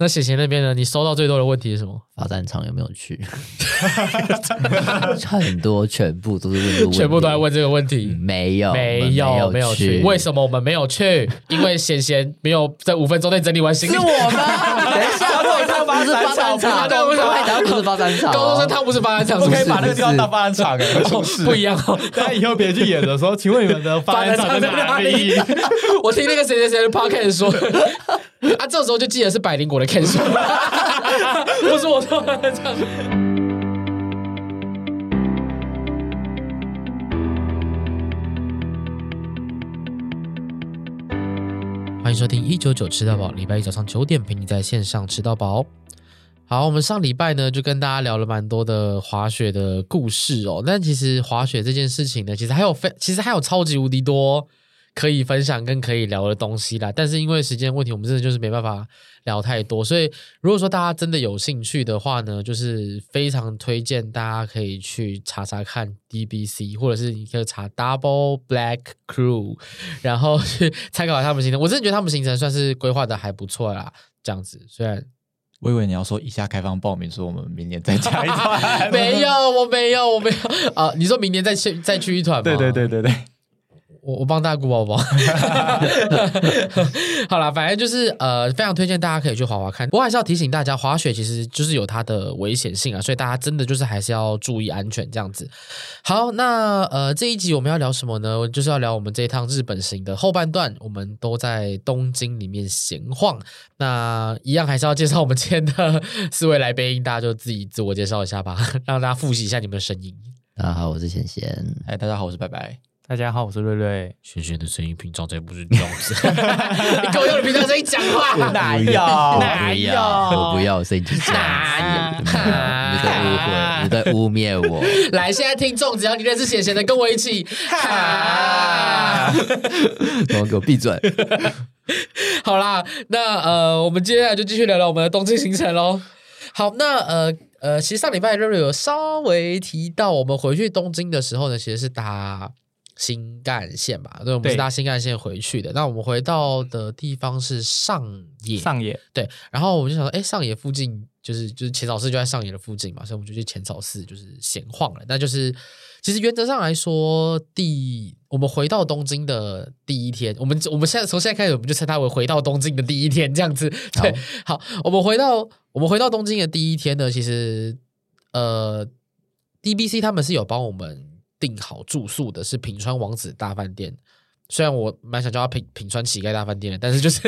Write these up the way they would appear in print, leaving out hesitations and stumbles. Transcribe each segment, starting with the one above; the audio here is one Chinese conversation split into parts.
那贤贤那边呢？你收到最多的问题是什么？ 发展场有没有去？很多，全部都是问这个问题， 全部都在问这个问题。 没有去。为什么我们没有去？因为贤贤没有在5分钟内整理完行李。 是我吗？等一下，不是发展场，对，为什么台不是发展场？ 高中生他不是发展场， 不可以把那个地方当发展场不一样哦。 大家以后别去演的时候，请问你们的发展场在哪里？ 我听那个谁谁谁的 podcast 说，啊，这时候就记得是百灵果的 Ken 说，不是我说的这样。欢迎收听199吃到饱，礼拜一早上9点陪你在线上吃到饱。好，我们上礼拜呢就跟大家聊了蛮多的滑雪的故事哦，但其实滑雪这件事情呢，其实还有超级无敌多可以分享跟可以聊的东西啦，但是因为时间问题，我们真的就是没办法聊太多，所以如果说大家真的有兴趣的话呢，就是非常推荐大家可以去查查看 DBC， 或者是你可以查 Double Black Crew， 然后去参考他们行程。我真的觉得他们行程算是规划的还不错啦，这样子。虽然我以为你要说以下开放报名，说我们明年再加一团。 没有，我没有啊！你说明年再去一团吗？ 对。 我帮大家顾宝宝。好啦，反正就是非常推荐大家可以去滑滑看。我还是要提醒大家，滑雪其实就是有它的危险性啊，所以大家真的就是还是要注意安全这样子。好，那这一集我们要聊什么呢？就是要聊我们这一趟日本行的后半段，我们都在东京里面闲晃。那一样还是要介绍我们今天的4位来宾，大家就自己自我介绍一下吧，让大家复习一下你们的声音。 大家好，我是贤贤。 大家好，我是白白。 大家好，我是瑞瑞。 轩轩的声音平常才不是这样子，你跟我用你平常声音讲话， 哪有？ 我不要，声音就是这样子。你在误会，你在污蔑我。 来，现在听众，只要你认识贤贤的，跟我一起哈， 给我闭嘴。 好啦，那我们接下来就继续聊聊我们的东京行程咯。好，那其实上礼拜瑞瑞有稍微提到，我们回去东京的时候呢，其实是搭新干线吧，对，我们是搭新干线回去的。那我们回到的地方是上野，对。然后我们就想说，上野附近就是浅草寺就在上野的附近嘛，所以我们就去浅草寺就是闲晃了。那就是其实原则上来说，我们回到东京的第一天，我们从现在开始，我们就称它为回到东京的第一天这样子。对，好，我们回到东京的第一天呢，其实DBC 他们是有帮我们订好住宿的，是品川王子大饭店。虽然我蛮想叫它品川乞丐大饭店的，但是就是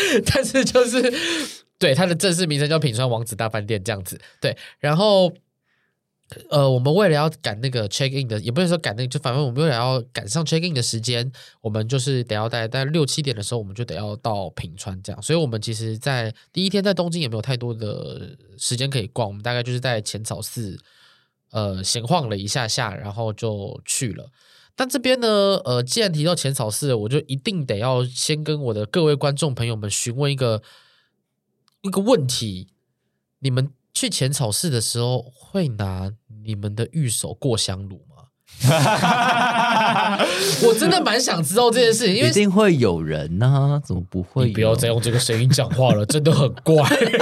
对，它的正式名称叫品川王子大饭店这样子。对，然后我们为了要赶那个 check in 的，也不能说赶那个，就反正我们为了要赶上 check in 的时间，我们就是得要大概6、7点的时候，我们就得要到品川这样。所以我们其实在第一天在东京也没有太多的时间可以逛，我们大概就是在浅草寺闲晃了一下下，然后就去了。但这边呢，既然提到浅草寺，我就一定得要先跟我的各位观众朋友们询问一个问题：你们去浅草寺的时候会拿你们的御守过香炉吗？我真的蛮想知道这件事情，因为一定会有人啊，怎么不会有？ 你不要再用这个声音讲话了，真的很怪。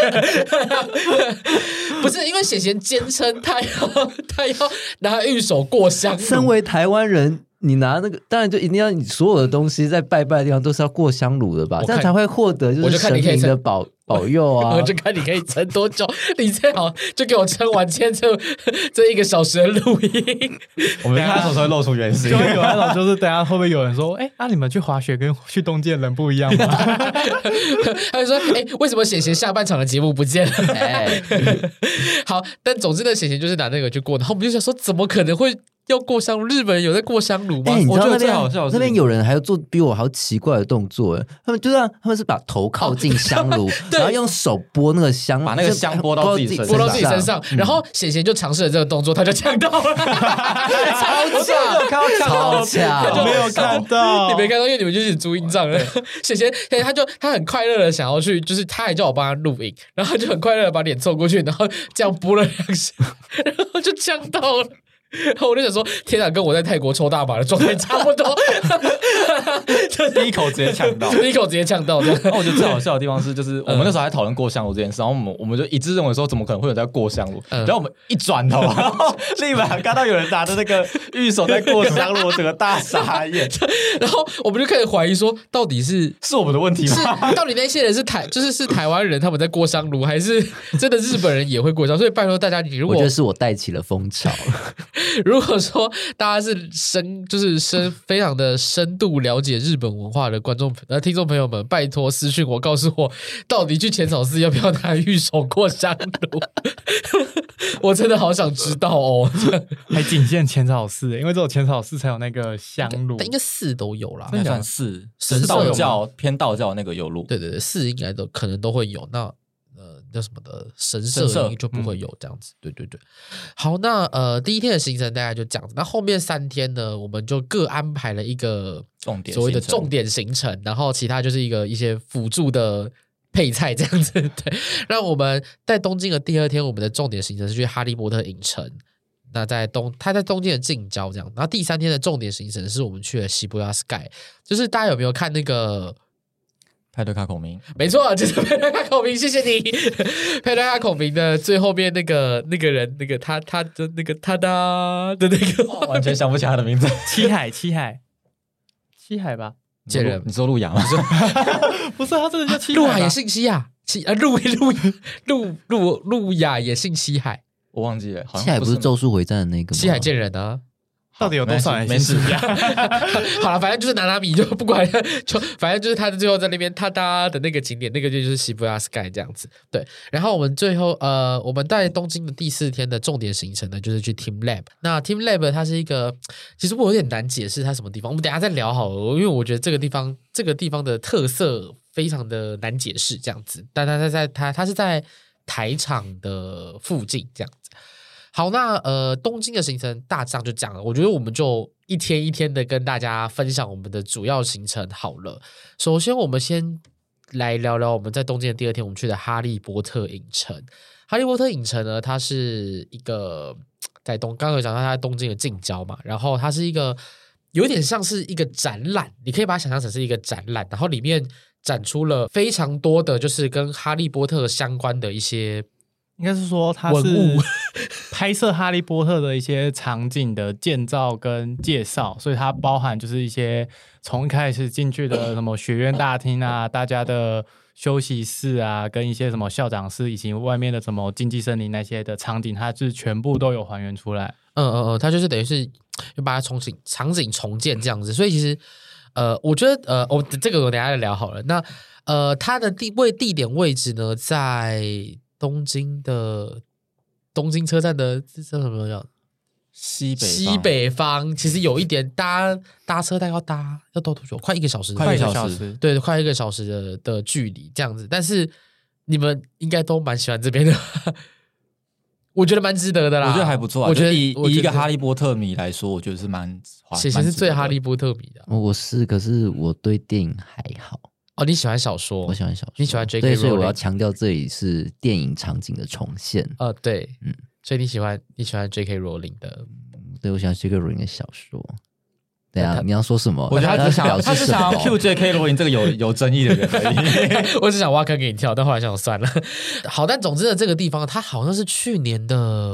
不是因为贤贤坚称他要拿御守过香炉， 身为台湾人。你拿那个，当然就一定要你所有的东西在拜拜的地方都是要过香炉的吧，这样才会获得就是神明的保佑啊！ 我就看你可以撑多久，你最好就给我撑完今天这1个小时的录音。 我们看他什么时候露出原形， 就会有那种就是等下会不会有人说，你们去滑雪跟去东京的人不一样吗？ 他就说，为什么贤贤下半场的节目不见了？好，但总之呢，贤贤就是拿那个去过，然后我们就想说，怎么可能会？要过香炉，日本人有在过香炉吗？ 你知道那边有人还要做比我还奇怪的动作，他们是把头靠近香炉，然后用手拨那个香， 把那个香拨到自己身上，然后贤贤就尝试了这个动作，他就呛到了， 超强， 没有看到， 你没看到，因为你们就是注音障了。贤贤他很快乐的想要去，就是他还叫我帮他录影，然后他就很快乐的把脸凑过去，然后这样拨了2下，然后就呛到了。 然后我就想说，天哪，跟我在泰国抽大麻的状态差不多， 第一口直接抢到， 第一口直接呛到。 然后我觉得最好笑的地方是，就是我们那时候还讨论过香炉这件事，然后我们就一致认为说，怎么可能会有人在过香炉？然后我们一转头，然后立马看到有人拿着那个玉手在过香炉，我整个大傻眼。 然后我们就开始怀疑说，到底是我们的问题吗？ 到底那些人是台湾人他们在过香炉，还是真的日本人也会过香？所以拜托大家，你如果我觉得是我带起了风潮。 如果说大家是非常的深度了解日本文化的听众朋友们，拜托私讯我，告诉我到底去浅草寺要不要拿玉手过香炉？我真的好想知道哦。 还仅限浅草寺，因为只有浅草寺才有那个香炉， 但应该寺都有啦， 应该算寺， 神社道教偏道教那个有路。 对对对，寺应该可能都会有。那叫什么的神社就不会有这样子。对对对。好，那第一天的行程大概就这样子。那后面3天呢，我们就各安排了一个所谓的重点行程，然后其他就是一些辅助的配菜这样子。对。那我们在东京的第2天，我们的重点行程是去哈利波特影城。那它在东京的近郊这样。然后第3天的重点行程是我们去了西伯利Sky，就是大家有没有看那个？ 派对卡孔明， 没错，就是派对卡孔明，谢谢你。派对卡孔明的最后面那个人，那个他的那个他的那个， 完全想不起他的名字。 七海吧？ 贱人， 你说路亚吗？ 不是，他真的叫七海。 路亚也姓西亚，路亚也姓西海， 我忘记了。 西海不是咒术回战的那个吗？ 西海贱人啊。 到底有多少人？ 没事。 好了，反正就是拿米就不管了，反正就是他最后在那边他搭的那个景点，那个就是西伯利Sky这样子。对，然后我们最后我们在东京的第4天的重点行程呢，就是去 Team Lab。那 Team Lab 它是一个，其实我有点难解释它什么地方，我们等一下再聊好了，因为我觉得这个地方的特色非常的难解释这样子。但它是在台场的附近这样子。好，那东京的行程大致上就这样了。我觉得我们就一天一天的跟大家分享我们的主要行程好了。首先，我们先来聊聊我们在东京的第2天我们去的哈利波特影城。哈利波特影城呢，它是一个刚刚有讲到它在东京的近郊嘛，然后它是一个有点像是一个展览，你可以把它想象成是一个展览，然后里面展出了非常多的就是跟哈利波特相关的一些。 应该是说它是拍摄哈利波特的一些场景的建造跟介绍，所以它包含就是一些从一开始进去的什么学院大厅啊，大家的休息室啊，跟一些什么校长室以及外面的什么竞技森林那些的场景，它是全部都有还原出来。 它就是等于是又把它场景重建这样子，所以其实我觉得这个我等一下再聊好了。那它的地点位置呢，在东京车站的这叫什么叫西北方，其实有一点搭车大概要多久？快1个小时， 快1个小时， 对，快1个小时的距离这样子。但是你们应该都蛮喜欢这边的，我觉得蛮值得的啦。 我觉得还不错啊。 我觉得以一个哈利波特迷来说，我觉得是蛮显然是最哈利波特迷的。 我是，可是我对电影还好。 哦，你喜欢小说？ 我喜欢小说。 你喜欢 J.K. 对，所以我要强调这里是电影场景的重现。 对，所以你喜欢 J.K. Rowling 的？ 对，我喜欢 J.K. Rowling 的小说。对啊，你要说什么？ 我觉得他是想要 Q J.K. 罗琳这个有争议的人而已。 我只想挖坑给你跳，但后来想算了。好，但总之呢，这个地方它好像是去年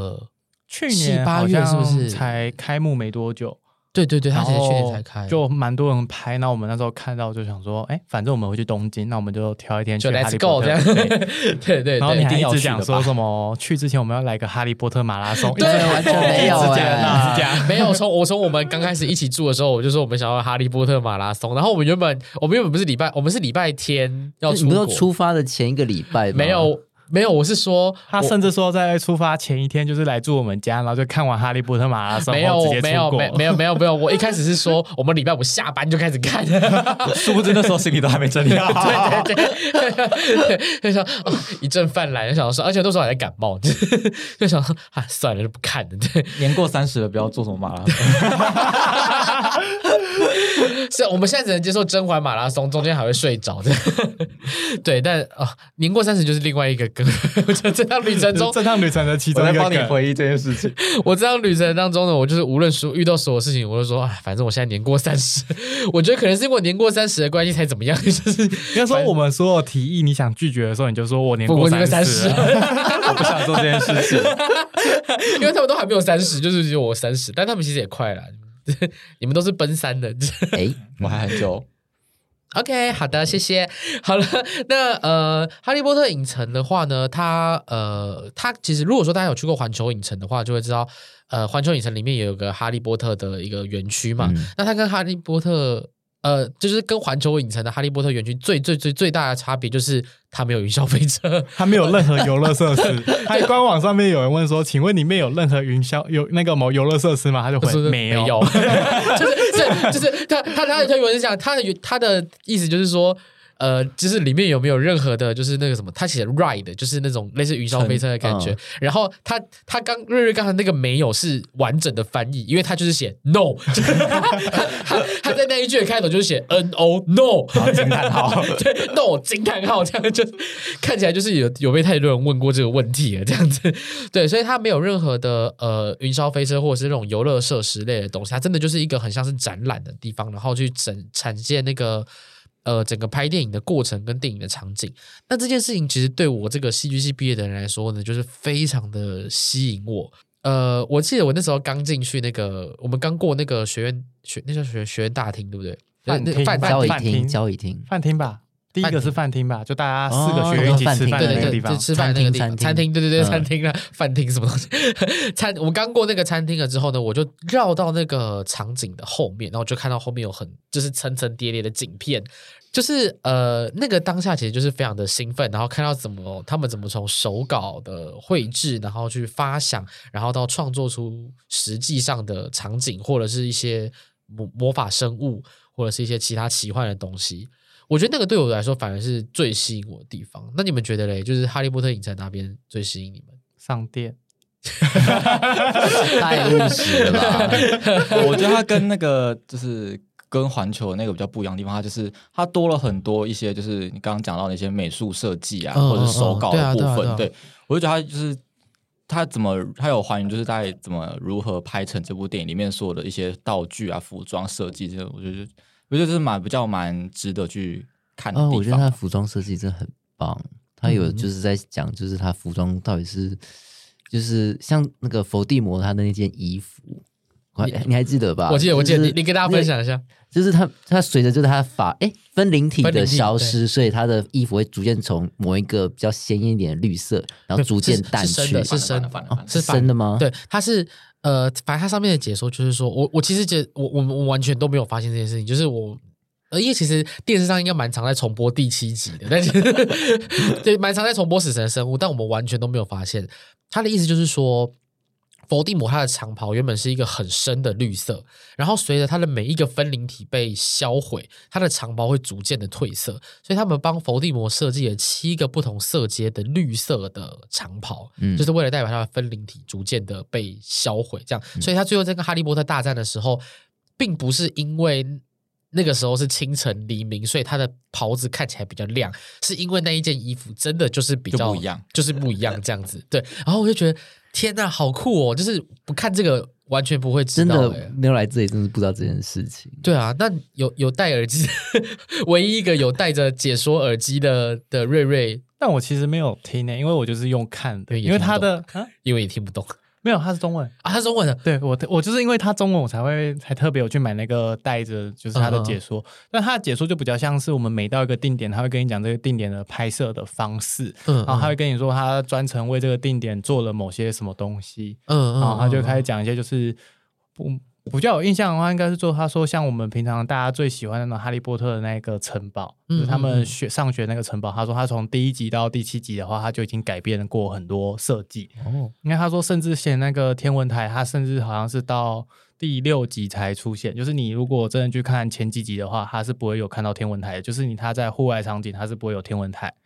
7、8月是不是才开幕没多久？ 对，它其实去年才开， 就蛮多人拍。那我们那时候看到就想说，反正我们会去东京，那我们就挑一天去哈利波特。 就 Let's go 这样。对， 然后你还一直讲说什么去之前我们要来个哈利波特马拉松， 对，完全没有， 一直讲， 没有。从我们刚开始一起住的时候，我就说我们想要哈利波特马拉松。然后我们原本不是我们是礼拜天要出国， 你们出发的前1个礼拜没有，我是说， 他甚至说在出发前1天就是来住我们家，然后就看完哈利波特马拉松， 没有，我一开始是说我们礼拜5下班就开始看， 殊不知那时候心里都还没整理好。 对，就想一阵泛滥，就想说，而且那时候还在感冒，就想说算了，就不看了。对， 年过30了，不要做什么马拉松。 是我们现在只能接受甄嬛马拉松，中间还会睡着的。对，但年过30就是另外一个梗。我觉得这趟旅程中， 这趟旅程的其中一个梗， 我在帮你回忆这件事情。 我这趟旅程当中呢，我就是无论遇到所有事情，我就说，反正我现在年过30，我觉得可能是因为我年过30的关系才怎么样，就是应该说我们所有提议你想拒绝的时候，你就说我年过30， 我不想做这件事情， 因为他们都还没有30，就是只有我30，但他们其实也快了。你们都是奔3的， 我还很久。 OK， 好的，谢谢。好了，那哈利波特影城的话呢，它其实如果说大家有去过环球影城的话，就会知道，环球影城里面也有个哈利波特的一个园区嘛。那它跟哈利波特就是跟环球影城的哈利波特园区最大的差别就是它没有云霄飞车， 它没有任何游乐设施。它官网上面有人问说，请问里面有任何有那个游乐设施吗？他就回没有。就是他有人是讲他的意思就是说。就是里面有没有任何的，就是那个什么，他写 ride， 就是那种类似云霄飞车的感觉。然后他瑞刚才那个没有是完整的翻译，因为他就是写 no， 他在那一句的开头就是写 no no 惊叹号， 对 no 惊叹号，这样就看起来就是有被太多人问过这个问题了，这样子。对，所以他没有任何的云霄飞车或者是那种游乐设施类的东西，它真的就是一个很像是展览的地方，然后去展现那个。整个拍电影的过程跟电影的场景，那这件事情其实对我这个戏剧系毕业的人来说呢，就是非常的吸引我。我记得我那时候刚进去那个，我们刚过那个那叫学院大厅，对不对？ 交易厅， 饭厅吧。第一个是饭厅吧，就大家4个学院一起吃饭的那个地方， 吃饭的那个地方，餐厅，对，餐厅啊，饭厅什么东西？我们刚过那个餐厅了之后呢，我就绕到那个场景的后面，然后就看到后面有就是层层叠叠的景片，就是那个当下其实就是非常的兴奋，然后看到他们怎么从手稿的绘制，然后去发想，然后到创作出实际上的场景，或者是一些魔法生物，或者是一些其他奇幻的东西。我觉得那个对我来说反而是最吸引我的地方。那你们觉得嘞？就是哈利波特影城哪边最吸引你们？ 上店。 太务实了吧？ 我觉得它跟那个就是跟环球那个比较不一样的地方，它就是它多了很多一些就是你刚刚讲到的一些美术设计啊，或者是手稿的部分。对，我就觉得它就是它有还原，就是大概如何拍成这部电影里面所有的一些道具啊、服装设计，这我觉得这是蛮值得去看的地方。 我觉得他服装设计真的很棒，他有就是在讲，就是他服装到底是就是像那个伏地魔他的那件衣服，你还记得吧？ 我记得，你跟大家分享一下。 就是他随着就是他分灵体的消失，所以他的衣服会逐渐从某一个比较鲜艳一点的绿色，然后逐渐淡去。 是深的吗？ 对，它是反正它上面的解说就是说，我其实我完全都没有发现这件事情，就是因为其实电视上应该蛮常在重播第7集的，但是对，蛮常在重播死神的生物，但我们完全都没有发现。他的意思就是说，伏地魔他的长袍原本是一个很深的绿色，然后随着他的每一个分灵体被销毁，他的长袍会逐渐的褪色，所以他们帮伏地魔设计了7个不同色阶的绿色的长袍，就是为了代表他的分灵体逐渐的被销毁，这样。所以他最后在跟哈利波特大战的时候，并不是因为那个时候是清晨黎明，所以他的袍子看起来比较亮，是因为那一件衣服真的就是比较不一样， 就是不一样这样子。对，然后我就觉得天哪，好酷哦！就是不看这个完全不会知道， 真的没有来这里，真的不知道这件事情。 对啊，那有戴耳机，唯一一个有戴着解说耳机的瑞瑞， 但我其实没有听因为我就是用看的，因为他的因为也听不懂。 没有，他是中文啊，他是中文的。 对，我就是因为他中文，我才特别有去买那个带着，就是他的解说。但他的解说就比较像是我们每到一个定点，他会跟你讲这个定点的拍摄的方式，然后他会跟你说他专程为这个定点做了某些什么东西，然后他就开始讲一些就是比较有印象的话，应该是他说像我们平常大家最喜欢的那种哈利波特的那个城堡，就是他们上学那个城堡。他说他从第1集到第7集的话，他就已经改变过很多设计。因为他说甚至写那个天文台，他甚至好像是到第6集才出现。就是你如果真的去看前几集的话，他是不会有看到天文台的，就是他在户外场景他是不会有天文台。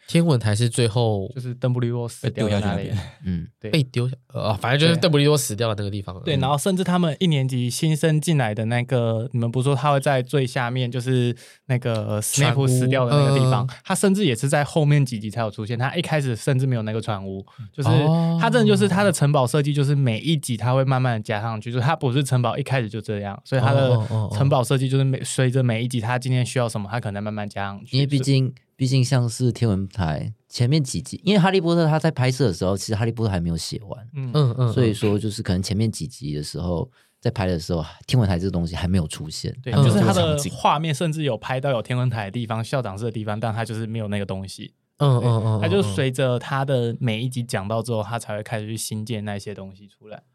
天文台是最后就是邓布利多死掉的那里，对， 被丢下反正就是邓布利多死掉的那个地方。 对，然后甚至他们1年级新生进来的那个，你们不是说他会在最下面，就是那个斯内普死掉的那个地方，他甚至也是在后面几集才有出现。他一开始甚至没有那个船屋，就是他真的就是他的城堡设计，就是每一集他会慢慢的加上去，就是他不是城堡一开始就这样，所以他的城堡设计就是随着每一集他今天需要什么，他可能慢慢加上去。 因为毕竟像是天文台前面几集，因为哈利波特他在拍摄的时候，其实哈利波特还没有写完，所以说就是可能前面几集的时候，在拍的时候，天文台这个东西还没有出现。 对，就是他的画面甚至有拍到有天文台的地方、校长室的地方，但他就是没有那个东西。他就随着他的每一集讲到之后，他才会开始去新建那些东西出来。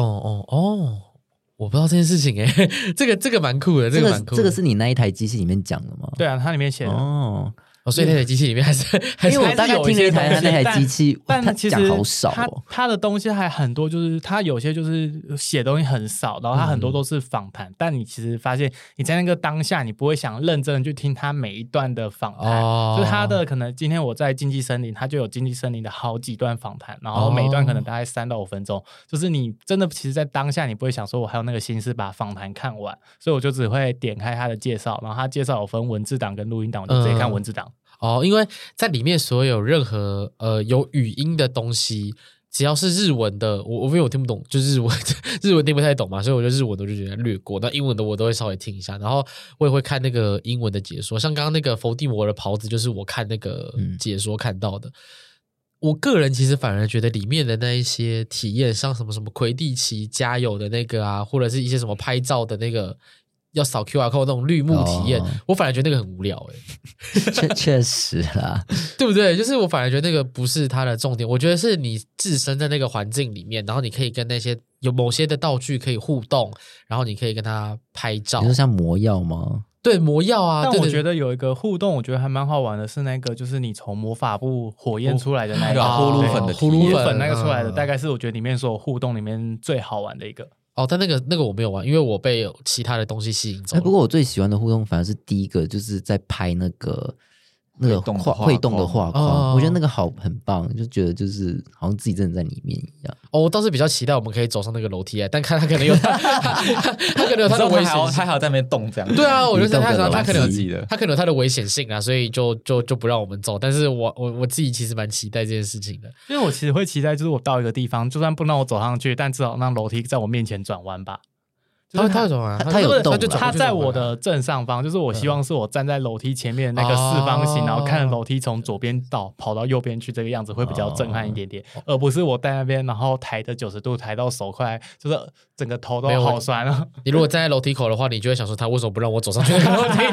我不知道这件事情这个蛮酷的，这个蛮酷的。 这个是你那一台机器里面讲的吗？ 对啊，它里面写的。 所以那台机器里面还是因为我大概听了一台那台机器， 但其实讲好少它的东西还很多，就是它有些就是写东西很少，然后它很多都是访谈，但你其实发现你在那个当下，你不会想认真的去听它每一段的访谈，就是它的可能今天我在竞技森林，它就有竞技森林的好几段访谈，然后每一段可能大概3到5分钟，就是你真的其实在当下你不会想说我还有那个心思把访谈看完，所以我就只会点开它的介绍，然后它介绍有分文字档跟录音档，我就直接看文字档。 因为在里面所有任何有语音的东西，只要是日文的，因为我听不懂，就日文听不太懂嘛，所以我就日文的我就觉得略过，那英文的我都会稍微听一下，然后我也会看那个英文的解说，像刚刚那个伏地魔的袍子，就是我看那个解说看到的。我个人其实反而觉得里面的那一些体验，像什么魁地奇加油的那个啊，或者是一些什么拍照的那个。要扫 QR code 那种绿幕体验，我反而觉得那个很无聊确实啦， 对不对？就是我反而觉得那个不是它的重点，我觉得是你置身在那个环境里面，然后你可以跟那些有某些的道具可以互动，然后你可以跟它拍照。 你说像魔药吗？ 对，魔药啊。 但我觉得有一个互动，我觉得还蛮好玩的，是那个就是你从魔法部火焰出来的那个呼噜粉的呼噜粉那个出来的，大概是我觉得里面所有互动里面最好玩的一个。 但那个我没有玩，因为我被其他的东西吸引走了。 不过我最喜欢的互动反而是第一个，就是在拍那个会动的画框，我觉得那个很棒，就觉得就是好像自己真的在里面一样。 我倒是比较期待我们可以走上那个楼梯但看他可能有他可能有他的危险性， 他还要在那边动这样。 对啊，我觉得他可能有他的危险性啊，所以就不让我们走。但是我自己其实蛮期待这件事情的， 因为我其实会期待，就是我到一个地方，就算不让我走上去，但至少让楼梯在我面前转弯吧。 他会转弯， 他有动， 他在我的正上方，就是我希望是我站在楼梯前面那个四方形，然后看着楼梯从左边跑到右边去，这个样子会比较震撼一点点，而不是我在那边然后抬着90度抬到手快就是整个头都好酸了。 你如果站在楼梯口的话，你就会想说他为什么不让我走上去那个楼梯？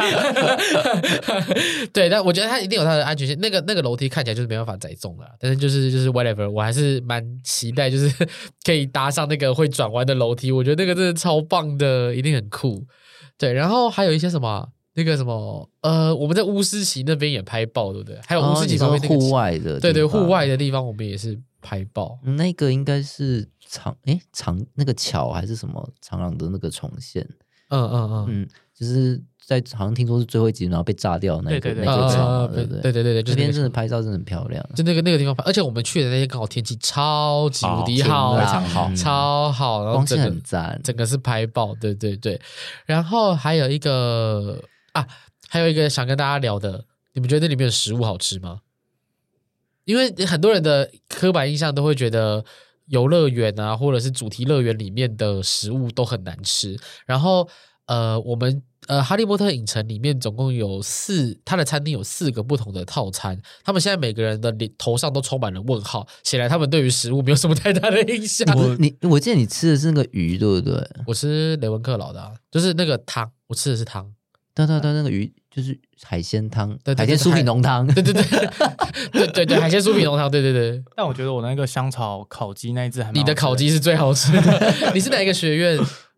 对，但我觉得他一定有他的安全性。那个楼梯看起来就是没办法载重了，但是就是 whatever， 我还是蛮期待，就是可以搭上那个会转弯的楼梯。我觉得那个真的超棒。的一定很酷，对，然后还有一些什么那个什么我们在乌斯奇那边也拍爆，对不对？还有乌斯奇旁边那个户外的， 对，户外的地方我们也是拍爆。 那个应该是那个桥还是什么长廊的那个重现，就是在好像听说是最后一集，然后被炸掉那个桥，对，那边真的拍照真的很漂亮， 就那个地方拍，而且我们去的那天刚好天气超级无敌好，超好，然后光线很赞， 整个是拍爆，对。然后还有一个想跟大家聊的，你们觉得那里面的食物好吃吗？因为很多人的刻板印象都会觉得游乐园啊，或者是主题乐园里面的食物都很难吃，然后我们哈利波特影城里面总共有他的餐厅有4个不同的套餐，他们现在每个人的头上都充满了问号，显然他们对于食物没有什么太大的印象。 我记得你吃的是那个鱼对不对？ 我吃雷文克劳的就是那个汤，我吃的是汤。 对，那个鱼就是海鲜汤，海鲜酥皮浓汤， 对，海鲜酥皮浓汤，对。 但我觉得我那个香草烤鸡那一只还蛮好吃的， 你的烤鸡是最好吃的。你是哪一个学院？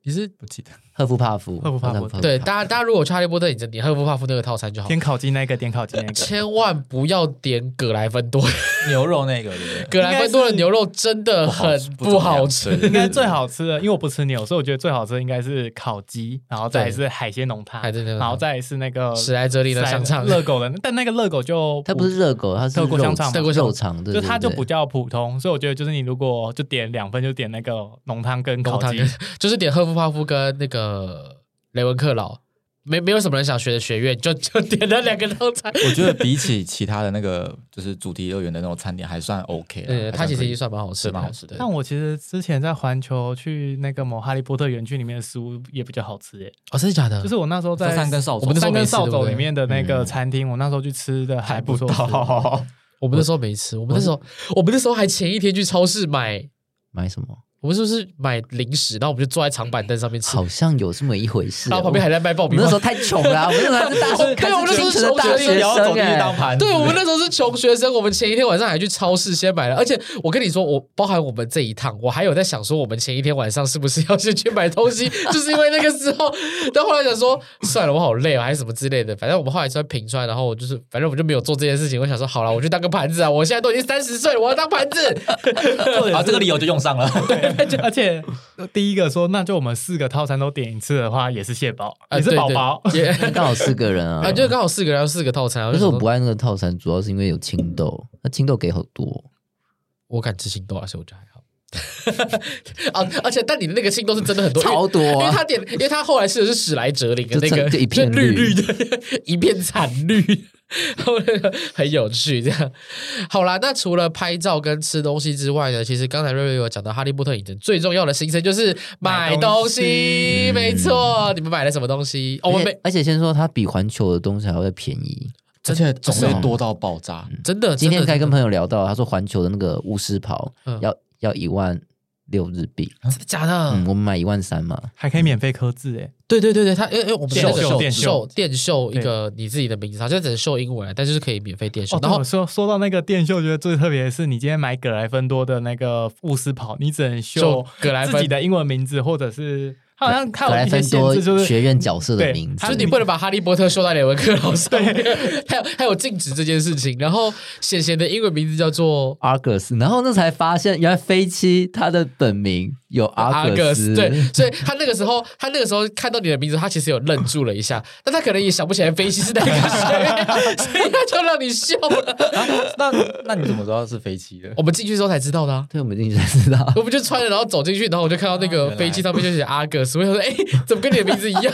你是不记得赫夫帕夫， 对，大家如果去哈利波特影城点赫夫帕夫那个套餐就好， 点烤鸡那个， 千万不要点葛莱芬多牛肉那个，对不对？ 葛莱芬多的牛肉真的很不好吃， 应该最好吃的，因为我不吃牛，所以我觉得最好吃的应该是烤鸡，然后再来是海鲜浓汤，然后再来是那个史莱哲林的香肠， 热狗的，但那个热狗就它不是热狗，它是热狗香肠， 肉肠， 就它就比较普通，所以我觉得就是你如果就点2份，就点那个浓汤跟烤鸡， 就是点赫夫帕夫跟那个雷文克劳，没有什么人想学的学院，就点了2个套餐。 我觉得比起其他的那个就是主题乐园的那种餐点还算 OK 了。 对，它其实已经算蛮好吃， 蛮好吃的。 但我其实之前在环球去那个某哈利波特园区里面的食物也比较好吃耶。 哦，真的假的？ 就是我那时候在三根扫帚里面的那个餐厅，我那时候去吃的还不错。 我们那时候没吃，我们那时候还前一天去超市买什么？ 我们是不是买零食，然后我们就坐在长板凳上面吃？ 好像有这么一回事。 然后旁边还在卖爆米花。 我们那时候太穷了，我们那时候还是大学， 对，我们那时候是穷学生，对，我们那时候是穷学生。我们前一天晚上还去超市先买了，而且我跟你说，我包含我们这一趟，我还有在想说，我们前一天晚上是不是要先去买东西，就是因为那个时候。但后来想说，算了，我好累啊，还是什么之类的。反正我们后来在平川，然后我就是，反正我们就没有做这件事情。我想说，好了，我去当个盘子啊！我现在都已经30岁了，我要当盘子。 好，这个理由就用上了。 对，而且。第一个说，那就我们4个套餐都点一次的话，也是蟹堡，也是宝宝， 刚好4个人啊， 就刚好4个人要4个套餐。 但是我不爱那个套餐，主要是因为有青豆，那青豆给好多， 我敢吃青豆啊，所以我觉得还好。而且但你的那个青豆是真的很多， 超多，因为他后来吃的是史莱哲林的那个一片绿的，一片惨绿。很有趣，这样好啦。那除了拍照跟吃东西之外呢，其实刚才瑞瑞有讲到哈利波特影城最重要的行程就是买东西，没错。你们买了什么东西？ 而且先说它比环球的东西还要再便宜， 而且种类多到爆炸， 真的。 今天才跟朋友聊到，他说环球的那个巫师袍要16000日币， 真的假的？ 我们买13000嘛， 还可以免费刻字哎。 对，他因为我们电绣一个你自己的名字，好像只能绣英文，但就是可以免费电绣。然后说到那个电绣，觉得最特别的是，你今天买葛莱芬多的那个巫师袍，你只能绣自己的英文名字，或者是好像他有一些限制，就是学院角色的名字， 就是你不能把哈利波特绣在雷文克劳上面，还有禁止这件事情。然后贤贤的英文名字叫做阿格斯，然后那才发现原来飞七他的本名有阿格斯， 对，所以他那个时候看到你的名字，他其实有愣住了一下，但他可能也想不起来飞七是哪个学院，所以他就让你绣了。 那你怎么知道是飞七的？ 我们进去之后才知道的啊。 对，我们进去才知道。 我们就穿了，然后走进去，然后我就看到那个飞机上面就写阿格斯，我想说，怎么跟你的名字一样？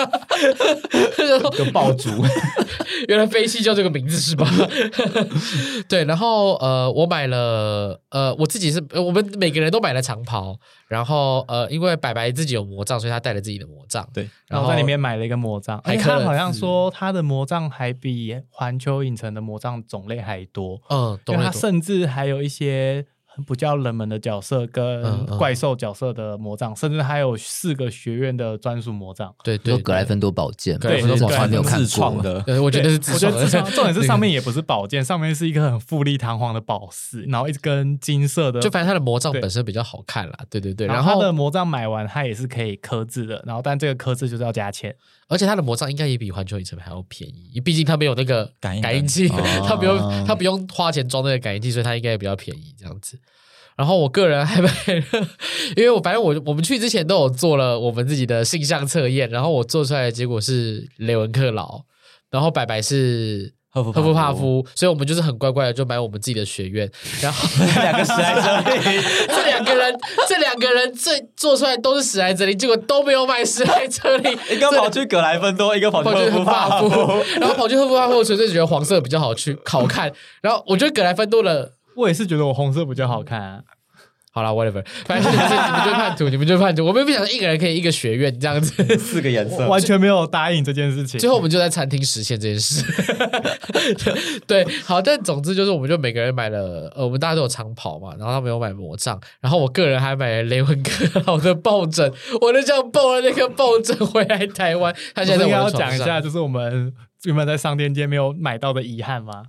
有爆竹， 原来飞机叫这个名字是吧？对，然后我买了我自己我们每个人都买了长袍，然后因为白白自己有魔杖，所以他带了自己的魔杖， 对，然后在里面买了一个魔杖，他好像说他的魔杖还比环球影城的魔杖种类还多，因为他甚至还有一些比较冷门的角色跟怪兽角色的魔杖，甚至还有4个学院的专属魔杖。 对，格莱芬多宝剑， 格莱芬多宝剑没有看过的， 我觉得是自创的。 重点是上面也不是宝剑，上面是一个很富丽堂皇的宝石，然后一根金色的， 就反正它的魔杖本身比较好看啦。对。 然后它的魔杖买完，它也是可以刻字的，然后但这个刻字就是要加钱， 而且它的魔杖应该也比环球影城还要便宜，毕竟它没有那个感应器，它不用花钱装那个感应器，所以它应该也比较便宜这样子。然后我个人还买了，因为反正我们去之前都有做了我们自己的性向测验，然后我做出来的结果是雷文克劳，然后白白是赫夫帕夫，所以我们就是很乖乖的就买我们自己的学院，然后 2个史莱哲林， 这两个人做出来都是史莱哲林，结果都没有买史莱哲林， 一个跑去格莱芬多，一个跑去赫夫帕夫， 然后跑去赫夫帕夫，纯粹觉得黄色比较好看，然后我觉得格莱芬多的。 我也是觉得我红色比较好看啊。 好啦 whatever， 反正你们就叛徒，我们不想一个人可以一个学院这样子 ，4个颜色， 完全没有答应这件事情。 最后我们就在餐厅实现这件事。对，好，但总之就是我们就每个人买了，我们大家都有长袍嘛，然后他们有买魔杖，然后我个人还买了雷文克劳的抱枕，我就这样抱了那个抱枕回来台湾。他现在在我的床上。 要讲一下，就是我们原本在商店街没有买到的遗憾吗？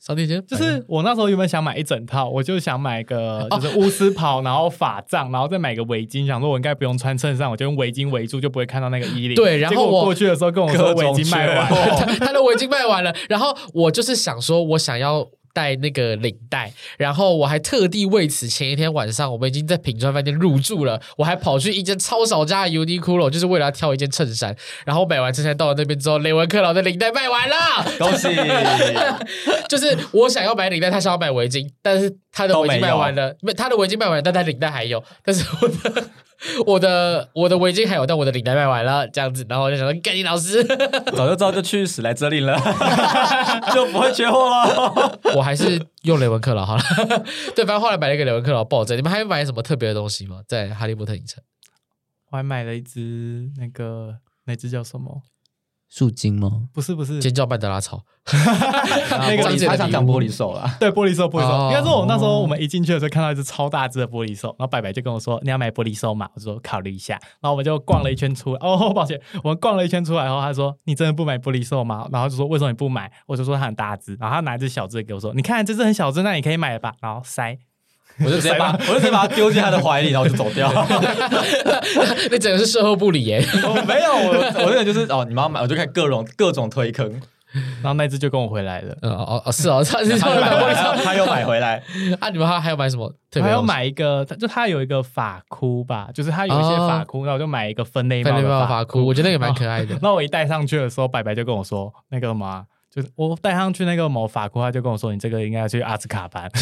扫地间就是我那时候原本想买一整套，我就想买个就是巫师袍，然后法杖，然后再买个围巾，想说我应该不用穿衬衫，我就用围巾围住，就不会看到那个衣领。 对，然后我过去的时候跟我说围巾卖完了， 他的围巾卖完了，然后我就是想说我想要带那个领带，然后我还特地为此前一天晚上我们已经在品川饭店入住了，我还跑去一间超少家的 Uniqlo， 就是为了要挑一件衬衫，然后买完衬衫到了那边之后，雷文克劳的领带卖完了， 恭喜！ 就是我想要买领带，他想要买围巾，但是他的围巾卖完了，他的围巾卖完了，但他领带还有，但是我的围巾还有，但我的领带卖完了，这样子，然后我就想说，干你老师， 早就知道就去史莱哲林了，就不会缺货了。 我还是用雷文克劳好了。对，反正后来买了一个雷文克劳抱枕。你们还有买什么特别的东西吗？在哈利波特影城， 我还买了一只那只叫什么？ 树精吗？ 不是， 尖叫曼德拉草。 那个他想讲玻璃兽啦， 对，玻璃兽。应该说我那时候我们一进去的时候看到一只超大只的玻璃兽，然后白白就跟我说你要买玻璃兽嘛，我就说考虑一下，然后我们就逛了一圈出来，抱歉，我们逛了一圈出来后，他说你真的不买玻璃兽吗？然后就说为什么你不买？我就说它很大只，然后他拿一只小只的给我说，你看这只很小只，那你可以买了吧？然后塞。 我就直接把它丢进他的怀里，然后就走掉。 那整个是售后不理耶！ 没有，我那个就是你们要买，我就看各种推坑， 然后那只就跟我回来了。 是哦， 他又买回来。 啊，你们还有买什么？ 还要买一个，就他有一个发箍吧，就是他有一些发箍，然后我就买一个分类帽的发箍， 我觉得那个蛮可爱的。 那我一戴上去的时候，白白就跟我说那个嘛。就是我戴上去那个某法箍，他就跟我说：“你这个应该要去阿兹卡班。”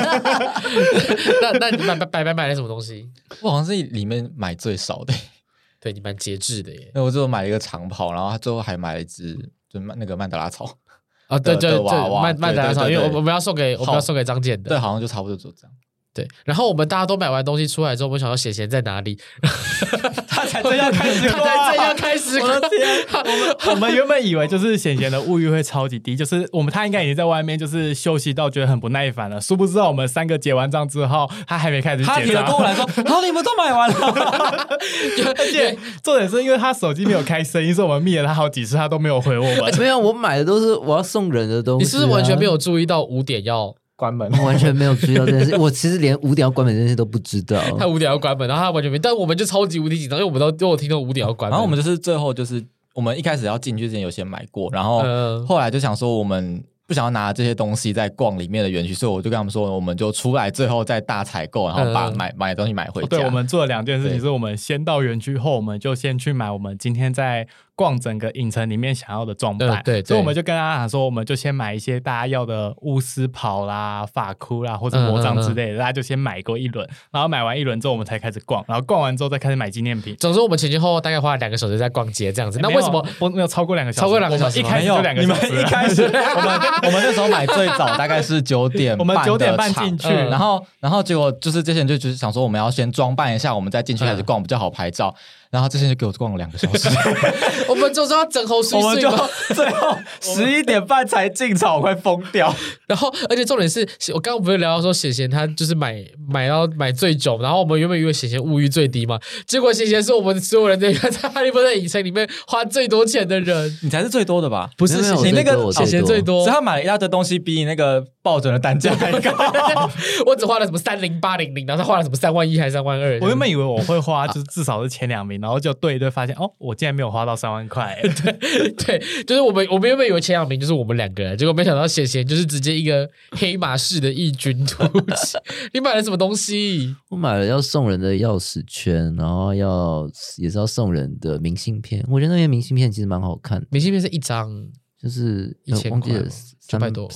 那你白白买了什么东西？ 我好像是里面买最少的， 对你蛮节制的耶。 那我最后买了一个长袍，然后他最后还买了一只就那个曼德拉草啊，对，曼德拉草，因为我们要送给张健的， 对，好像就差不多就这样。 对，然后我们大家都买完东西出来之后，我们想要贤贤在哪里？ 他才正要开始， 我的天！我们原本以为就是贤贤的物欲会超级低，就是他应该已经在外面就是休息到觉得很不耐烦了，殊不知道我们3个结完账之后，他还没开始结账。 他提了跟我来说：“好，你们都买完了。” 而且重点是因为他手机没有开声音，所以我们密了他好几次，他都没有回我们。 没有，我买的都是我要送人的东西。 你是不是完全没有注意到5点要关门？ 我完全没有注意到这件事，我其实连5点要关门这件事都不知道。 他5点要关门，然后他完全没，但我们就超级无敌紧张，因为我们都有听到5点要关门。 然后我们就是最后就是我们一开始要进去之前有先买过，然后后来就想说我们不想要拿这些东西在逛里面的园区，所以我就跟他们说，我们就出来最后再大采购，然后把买东西买回家。 对，我们做了2件事情，是我们先到园区后，我们就先去买我们今天在逛整个影城里面想要的装扮。 对， 所以我们就跟大家说，我们就先买一些大家要的巫师袍啦、发箍啦或者魔杖之类的，大家就先买过一轮，然后买完一轮之后，我们才开始逛，然后逛完之后再开始买纪念品。 总之，我们前后大概花了2个小时在逛街这样子。那为什么我没有超过2个小时？ 超过2个小时， 一开始就2个小时。 你们一开始，我们那时候买最早大概是9点半， 我们9点半进去， 然后结果就是之前就是想说我们要先装扮一下，我们再进去开始逛比较好拍照。然后之前就给我逛了2个小时， 我们总是要整猴睡睡吗？ 最后11点半才进场，我快疯掉。 然后，而且重点是我刚刚不是聊到说贤贤他就是买最久，然后我们原本以为贤贤物欲最低嘛，结果贤贤是我们所有人在哈利波特影城里面花最多钱的人。 你才是最多的吧？ 不是， 你那个贤贤最多， 所以他买了一大堆东西，比你那个抱枕的单价还高。 我只花了什么30800，然后他花了什么3万1还是3万2。 我原本以为我会花就是至少是前2名。然后就对一对发现我竟然没有花到3万块。 对，就是我们原本以为前2名就是我们2个人，结果没想到贤贤就是直接一个黑马式的异军突起。你买了什么东西？ 我买了要送人的钥匙圈，然后也是要送人的明信片。我觉得那些明信片其实蛮好看的。 明信片是一张就是 1000块，900多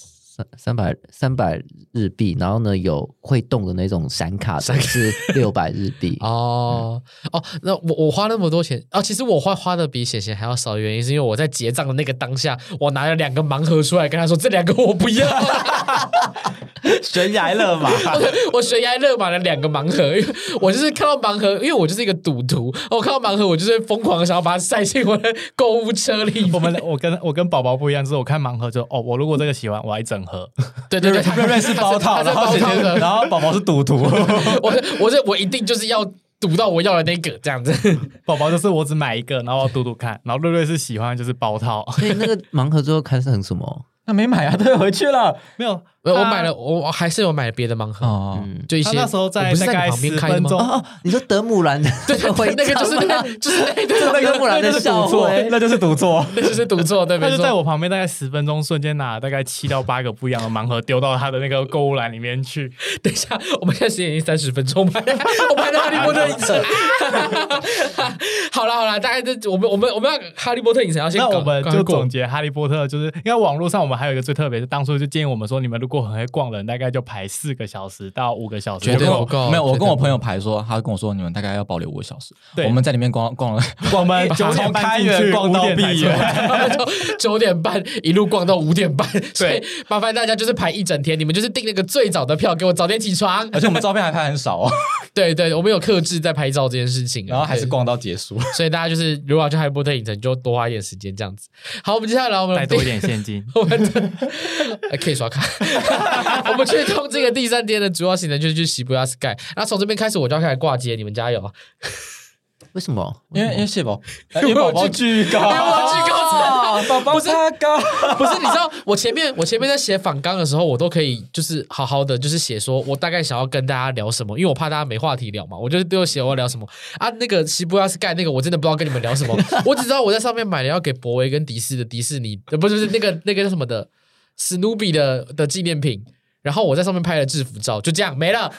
300日币，然后呢有会动的那种闪卡的是600日币。 那我花那么多钱其实我花的比贤贤还要少的原因是因为我在结账的那个当下，我拿了2个盲盒出来跟他说这2个我不要。 悬崖勒马， 我悬崖勒马了2个盲盒，因为我就是看到盲盒，因为我就是一个赌徒，我看到盲盒我就是疯狂的想要把它塞进我的购物车里。 我跟宝宝不一样，就是我看盲盒就我如果这个喜欢，我要一整盒。 对， 瑞瑞是包套，然后宝宝是赌徒。 我一定就是要赌到我要的那个这样子。 宝宝就是我只买一个，然后赌赌看，然后瑞瑞是喜欢就是包套。 所以那个盲盒最后看成什么？ 那没买啊，退回去了。 没有， 我买了，我还是有买别的盲盒，就一些。 他那时候在大概10分钟。 你说德姆兰的， 对，那个就是那个德姆兰的笑话，那就是赌错， 那就是赌错，对， 他就在我旁边大概10分钟，瞬间拿大概7到8个不一样的盲盒丢到他的那个购物篮里面去。 等一下，我们现在时间已经30分钟，我买了哈利波特影城。好了，大概我们要哈利波特影城要先， 那我们就总结哈利波特，就是因为网络上我们还有一个最特别的，当初就建议我们说，你们如果很会逛人，大概就排4个小时到5个小时， 绝对不够。 没有，我跟我朋友排说，他跟我说你们大概要保留5个小时。我们在里面逛了， 我们9点半进去逛到闭园 ，9点半一路逛到5点半。所以麻烦大家就是排一整天，你们就是订那个最早的票，给我早点起床。 而且我们照片还拍很少哦。 对，我们有克制在拍照这件事情， 然后还是逛到结束。 所以大家就是如果要去哈利波特影城，就多花一点时间这样子。好，我们接下来带多一点现金， 我们可以刷卡。我们去东京的第3天的主要行程就是去喜布亚 Sky， 然后从这边开始我就要开始挂街，你们加油啊！ 为什么？ 因为蟹堡，因为宝宝巨高，宝宝太高。 不是，你知道我前面在写访纲的时候，我都可以就是好好的就是写说我大概想要跟大家聊什么，因为我怕大家没话题聊嘛，我就都有写我要聊什么啊。那个西布亚斯盖那个我真的不知道跟你们聊什么，我只知道我在上面买了要给博维跟迪士尼，不是那个叫什么的史努比的纪念品，然后我在上面拍了制服照，就这样没了。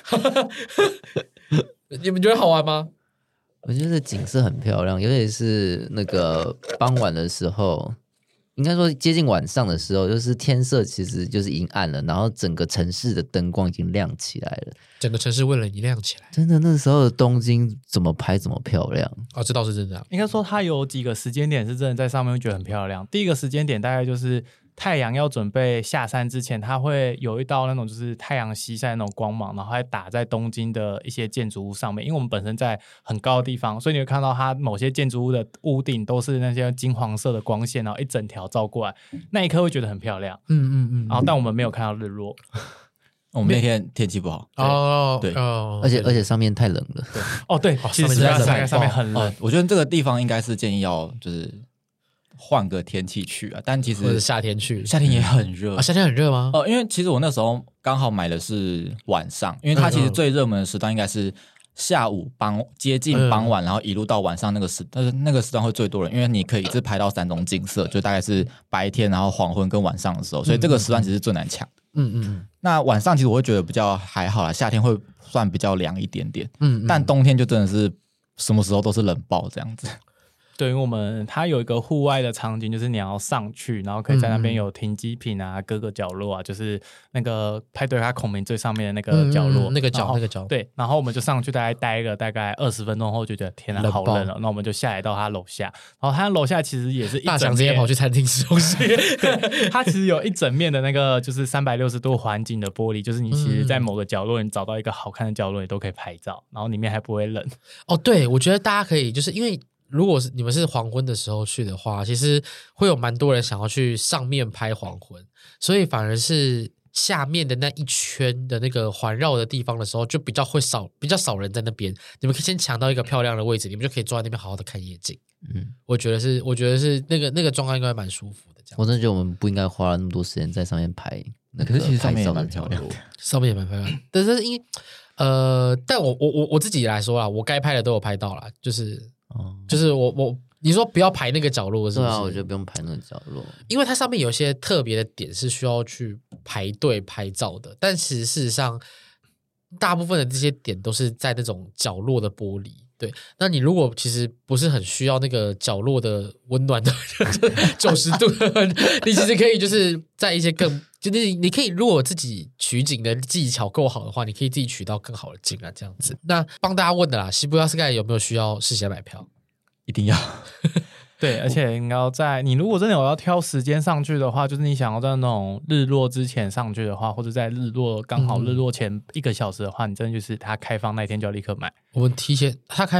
你们觉得好玩吗？ 我觉得景色很漂亮，尤其是那个傍晚的时候，应该说接近晚上的时候，就是天色其实就是已经暗了，然后整个城市的灯光已经亮起来了， 整个城市为了你亮起来。 真的，那时候的东京怎么拍怎么漂亮哦，这倒是真的。 应该说它有几个时间点是真的在上面会觉得很漂亮。第一个时间点大概就是太阳要准备下山之前，它会有一道那种就是太阳西晒的那种光芒，然后还打在东京的一些建筑物上面。因为我们本身在很高的地方，所以你会看到它某些建筑物的屋顶都是那些金黄色的光线，然后一整条照过来，那一刻会觉得很漂亮。然后但我们没有看到日落。 我们那天天气不好对，而且上面太冷了。 对，其实上面很冷。 我觉得这个地方应该是建议要就是换个天气去啊，但其实或者夏天去， 夏天也很热夏天很热吗？ 因为其实我那时候刚好买的是晚上，因为它其实最热门的时段应该是下午接近傍晚，然后一路到晚上那个时段会最多人，因为你可以一直拍到3种景色，就大概是白天，然后黄昏跟晚上的时候，所以这个时段其实最难抢。那晚上其实我会觉得比较还好啦，夏天会算比较凉一点点，但冬天就真的是什么时候都是冷爆这样子。 对，因为它有一个户外的场景，就是你要上去，然后可以在那边有停机坪啊，各个角落啊，就是那个派对它孔明最上面的那个角落， 那个角。 对，然后我们就上去待个大概20分钟后，就觉得天啊，好冷了。那我们就下来到他楼下，然后他楼下其实也是一整面， 大强直接跑去餐厅吃东西。 对，他其实有一整面的那个就是360度环景的玻璃，就是你其实在某个角落，你找到一个好看的角落，你都可以拍照，然后里面还不会冷。 对，我觉得大家可以就是因为。如果是你们是黄昏的时候去的话，其实会有蛮多人想要去上面拍黄昏，所以反而是下面的那一圈的那个环绕的地方的时候，就比较少人在那边。你们可以先抢到一个漂亮的位置，你们就可以坐在那边好好的看夜景。我觉得是那个状况应该蛮舒服的。这样， 我真的觉得我们不应该花了那么多时间在上面拍。 可是其实上面也蛮漂亮的， 上面也蛮漂亮。但是但我自己来说啦，我该拍的都有拍到啦，就是你说不要排那个角落是不是？ 对啊，我觉得不用排那个角落， 因为它上面有一些特别的点是需要去排队拍照的，但其实事实上大部分的这些点都是在那种角落的玻璃。对，那你如果其实不是很需要那个角落的温暖的90度的，你其实可以就是在一些就是你可以如果自己取景的技巧够好的话，你可以自己取到更好的景啊，这样子。那帮大家问的啦，西布亚斯盖有没有需要事先买票？ 一定要。 对，而且你要你如果真的有要挑时间上去的话，就是你想要在那种日落之前上去的话，或者在刚好日落前1个小时的话，你真的就是它开放那一天就要立刻买。 我们提前，它开放是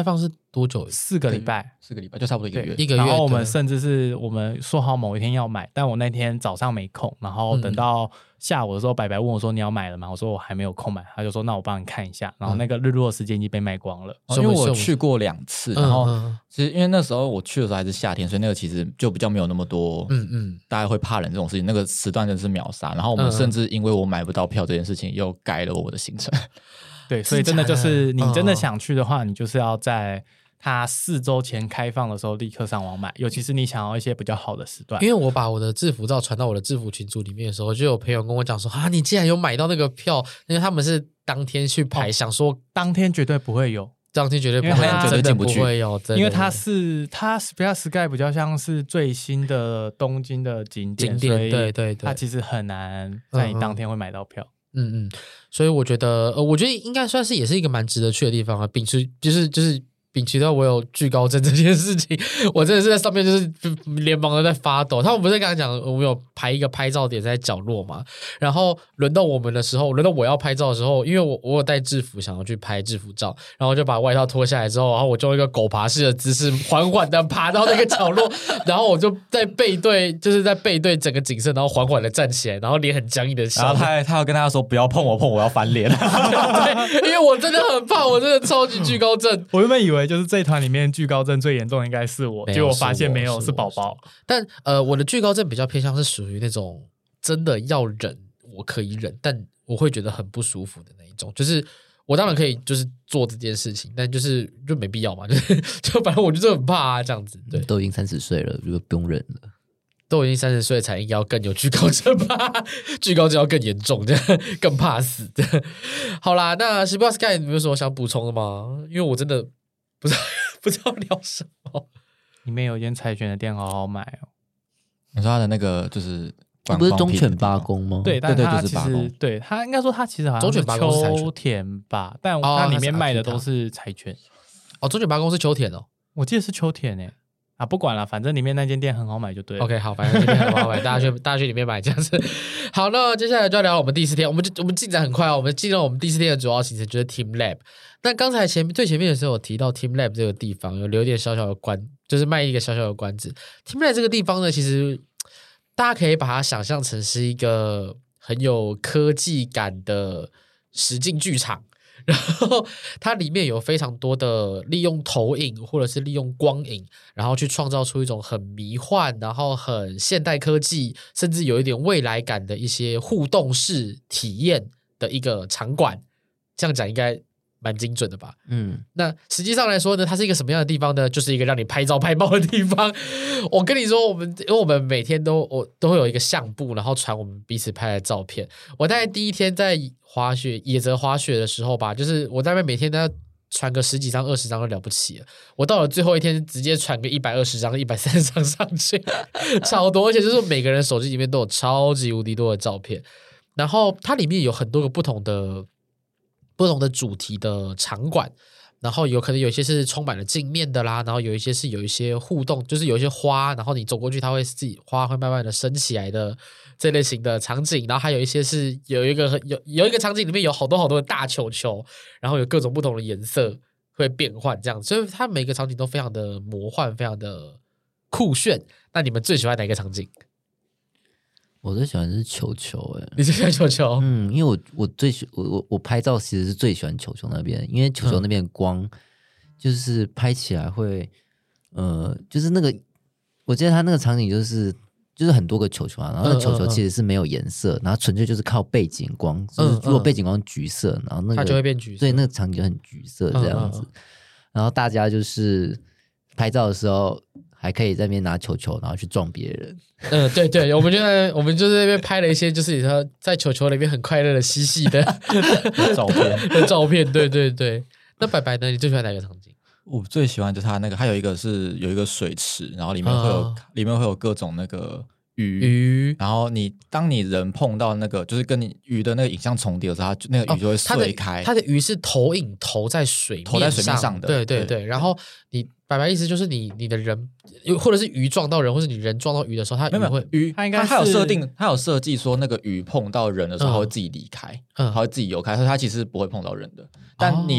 多久 ？4个礼拜 ，4个礼拜就差不多1个月。 1个月。 然后我们甚至是我们说好某一天要买，但我那天早上没空，然后等到下午的时候，白白问我说你要买了吗？我说我还没有空买，他就说那我帮你看一下。然后那个日落的时间已经被卖光了， 因为我去过2次，然后其实因为那时候我去的时候还是夏天，所以那个其实就比较没有那么多，大家会怕冷这种事情，那个时段真的是秒杀。然后我们甚至因为我买不到票这件事情，又改了我的行程。 对，所以真的就是你真的想去的话，你就是要在它4周前开放的时候立刻上网买，尤其是你想要一些比较好的时段。 因为我把我的制服照传到我的制服群组里面的时候，就有朋友跟我讲说啊，你竟然有买到那个票，因为他们是当天去排，想说当天绝对不会有。 当天绝对不会，真的不会有， 因为它比较 Sky 比较像是最新的东京的景点，所以它其实很难在你当天会买到票。 所以我觉得应该算是也是一个蛮值得去的地方啊。秉持秉持到我有惧高症这件事情，我真的是在上面就是连忙的在发抖。他们不是刚才讲我们有排一个拍照点在角落嘛，然后轮到我们的时候，轮到我要拍照的时候，因为我有带制服想要去拍制服照，然后我就把外套脱下来之后，然后我就用一个狗爬式的姿势缓缓的爬到那个角落，然后我就在背对整个景色，然后缓缓的站起来，然后脸很僵硬的笑。 然后他要跟大家说不要碰我要翻脸。 对，因为我真的很怕，我真的超级惧高症。 我原本以为就是这一团里面惧高症最严重的应该是我，结果发现没有，是宝宝。 但我的惧高症比较偏向是属于那种真的要忍我可以忍，但我会觉得很不舒服的那一种。就是我当然可以就是做这件事情，但就没必要嘛，就反正我就很怕啊，这样子。对， 都已经30岁了，就不用忍了。 都已经30岁才应该要更有惧高症吧？惧高症要更严重，更怕死的。好啦，那不知道 Sky 你有什么想补充的吗？因为我真的不知道聊什么。 里面有一间柴犬的店，好好买哦。 你说他的那个就是不是忠犬八公吗？ 对，但他其实对他应该说他其实好像是秋田吧，但它里面卖的都是柴犬。 哦，忠犬八公是秋田哦， 我记得是秋田诶。啊，不管了，反正里面那间店很好买就对了。 OK， 好，反正那间店很好买，大家去里面买这样子。好，那接下来就要聊我们第4天，我们进展很快哦，我们进入我们第4天的主要行程就是 Team Lab。但刚才最前面的时候有提到 Team Lab 这个地方，有留一点小小的就是卖一个小小的关子。Team Lab 这个地方呢，其实大家可以把它想象成是一个很有科技感的实境剧场。然后它里面有非常多的利用投影或者是利用光影，然后去创造出一种很迷幻，然后很现代科技，甚至有一点未来感的一些互动式体验的一个场馆。这样讲应该蛮精准的吧？那实际上来说呢，它是一个什么样的地方呢？就是一个让你拍照拍爆的地方。我跟你说，因为我们每天都会有一个相簿，然后传我们彼此拍的照片。我大概第一天在野泽滑雪的时候吧，就是我大概每天都要传个10几张、20张都了不起了。我到了最后一天，直接传个120张、130张上去，超多，而且就是每个人手机里面都有超级无敌多的照片。然后它里面有很多个不同的主题的场馆，然后有可能有一些是充满了镜面的啦，然后有一些互动，就是有一些花，然后你走过去它会自己花会慢慢的升起来的这类型的场景，然后还有一些是有一个场景里面有好多好多的大球球，然后有各种不同的颜色会变换这样，所以它每个场景都非常的魔幻，非常的酷炫。那你们最喜欢哪一个场景？ 我最喜欢的是球球。 你最喜欢球球？ 因为我拍照其实是最喜欢球球那边，因为球球那边光就是拍起来会就是那个，我记得他那个场景就是很多个球球啊，然后那球球其实是没有颜色，然后纯粹就是靠背景光，就是如果背景光橘色，然后那个它就会变橘色， 对，那个场景就很橘色这样子。然后大家就是拍照的时候还可以在那边拿球球，然后去撞别人。 对，我们就在那边拍了一些，就是他在球球里面很快乐的嬉戏的照片。对。那白白呢？你最喜欢哪个场景？ 我最喜欢就是它那个，它有一个水池，然后里面会有各种那个鱼，然后当你人碰到那个，就是跟你鱼的那个影像重叠的时候，那个鱼就会碎开。 它的鱼是投影投在水面上的，对。然后你白白意思就是你的人，或者是鱼撞到人，或是你人撞到鱼的时候，它有设计说那个鱼碰到人的时候，它会自己离开，它会自己游开，所以它其实不会碰到人的。但你人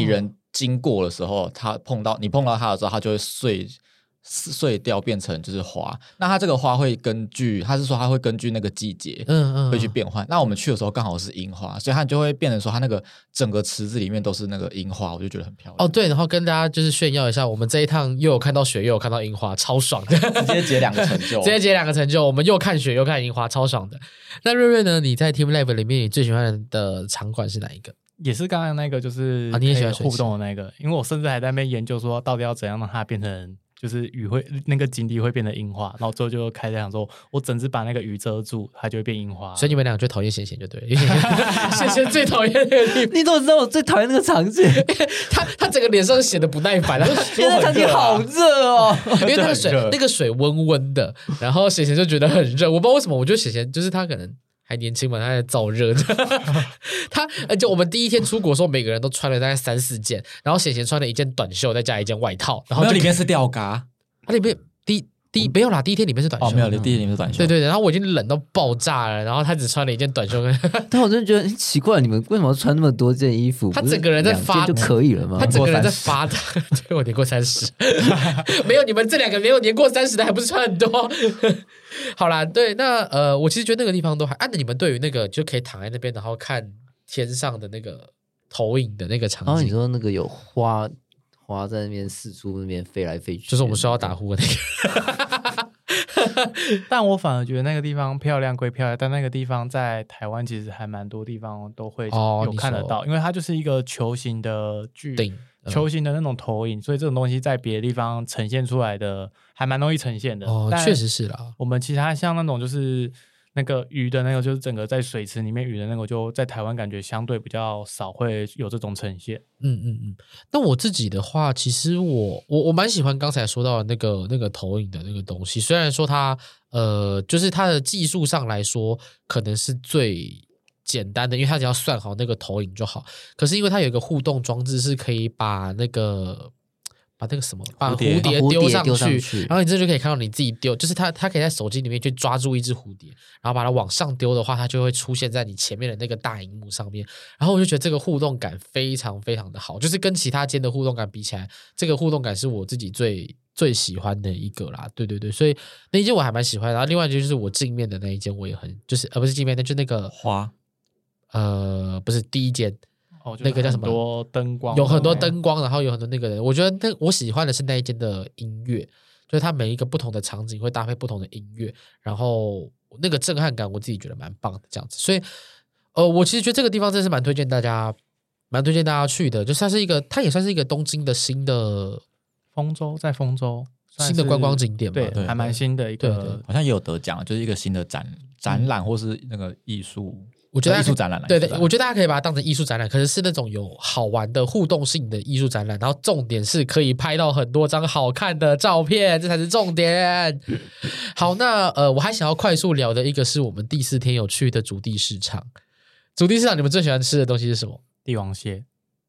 经过的时候，你碰到它的时候，它就会碎掉变成就是花。那它这个花会根据，他是说它会根据那个季节会去变换。那我们去的时候刚好是樱花，所以它就会变成说它那个整个池子里面都是那个樱花，我就觉得很漂亮。 哦，对，然后跟大家就是炫耀一下，我们这一趟又有看到雪又有看到樱花，超爽的， 直接结2个成就， 直接结2个成就，我们又看雪又看樱花，超爽的。那瑞瑞呢？你在 Team Lab 里面你最喜欢的场馆是哪一个？ 也是刚刚那个，就是你也喜欢互动的那个，因为我甚至还在那边研究说，到底要怎样让它变成，就是雨会那个井底会变成樱花，然后最后就开始想说，我整只把那个雨遮住，它就会变樱花。 所以你们两个最讨厌贤贤就对了，贤贤最讨厌那个地方。 你怎么知道我最讨厌那个场景？ 他整个脸上显得不耐烦， 因为那场景好热哦， 因为那个水温温的，然后贤贤就觉得很热。我不知道为什么，我觉得贤贤就是他可能还年轻嘛，他在燥热。就我们第一天出国的时候，每个人都穿了大概3-4件，然后贤贤穿了一件短袖，再加一件外套，然后里面是吊嘎， 里面没有啦，第一天里面是短袖， 没有，第一天里面是短袖， 对，然后我已经冷到爆炸了，然后他只穿了一件短袖。 但我真的觉得很奇怪，你们为什么要穿那么多件衣服？ 他整个人在发就可以了吗？ 他整个人在发的，对，我年过30，没有你们这2个没有年过30的，还不是穿很多。好啦，对，那我其实觉得那个地方都还，那你们对于那个就可以躺在那边，然后看天上的那个投影的那个场景， 然后你说那个有花在那边四处那边飞来飞去， 就是我们说要打呼的那个。 但我反而觉得那个地方漂亮归漂亮，但那个地方在台湾其实还蛮多地方都会有看得到，因为它就是一个球形的球形的那种投影，所以这种东西在别的地方呈现出来的还蛮容易呈现的。 确实是啦。我们其他像那种就是那个鱼的那个，就是整个在水池里面鱼的那个，就在台湾感觉相对比较少会有这种呈现。 那我自己的话，其实我蛮喜欢刚才说到的那个投影的那个东西，虽然说它就是它的技术上来说可能是最简单的，因为它只要算好那个投影就好。可是因为它有一个互动装置，是可以把那个什么，把蝴蝶丢上去，然后你这就可以看到你自己丢，就是它可以在手机里面去抓住一只蝴蝶，然后把它往上丢的话，它就会出现在你前面的那个大荧幕上面。然后我就觉得这个互动感非常非常的好，就是跟其他间的互动感比起来，这个互动感是我自己最喜欢的一个啦。对，所以那一间我还蛮喜欢的。然后另外就是我镜面的那一间我也很，就是不是镜面，那就那个花， 不是第一间。那个叫什么？ 多灯光， 有很多灯光，然后有很多那个人。我觉得我喜欢的是那一间的音乐，就是它每一个不同的场景会搭配不同的音乐，然后那个震撼感我自己觉得蛮棒的这样子。所以我其实觉得这个地方真是蛮推荐大家去的，就是它也算是一个东京的新的丰州新的观光景点嘛， 对，还蛮新的一个， 好像也有得奖，就是一个新的展览或是那个艺术。 我觉得艺术展览， 对，我觉得大家可以把它当成艺术展览，可是那种有好玩的互动性的艺术展览，然后重点是可以拍到很多张好看的照片，这才是重点。好，那我还想要快速聊的一个是我们第4天有去的竹地市场。竹地市场你们最喜欢吃的东西是什么？ 帝王蟹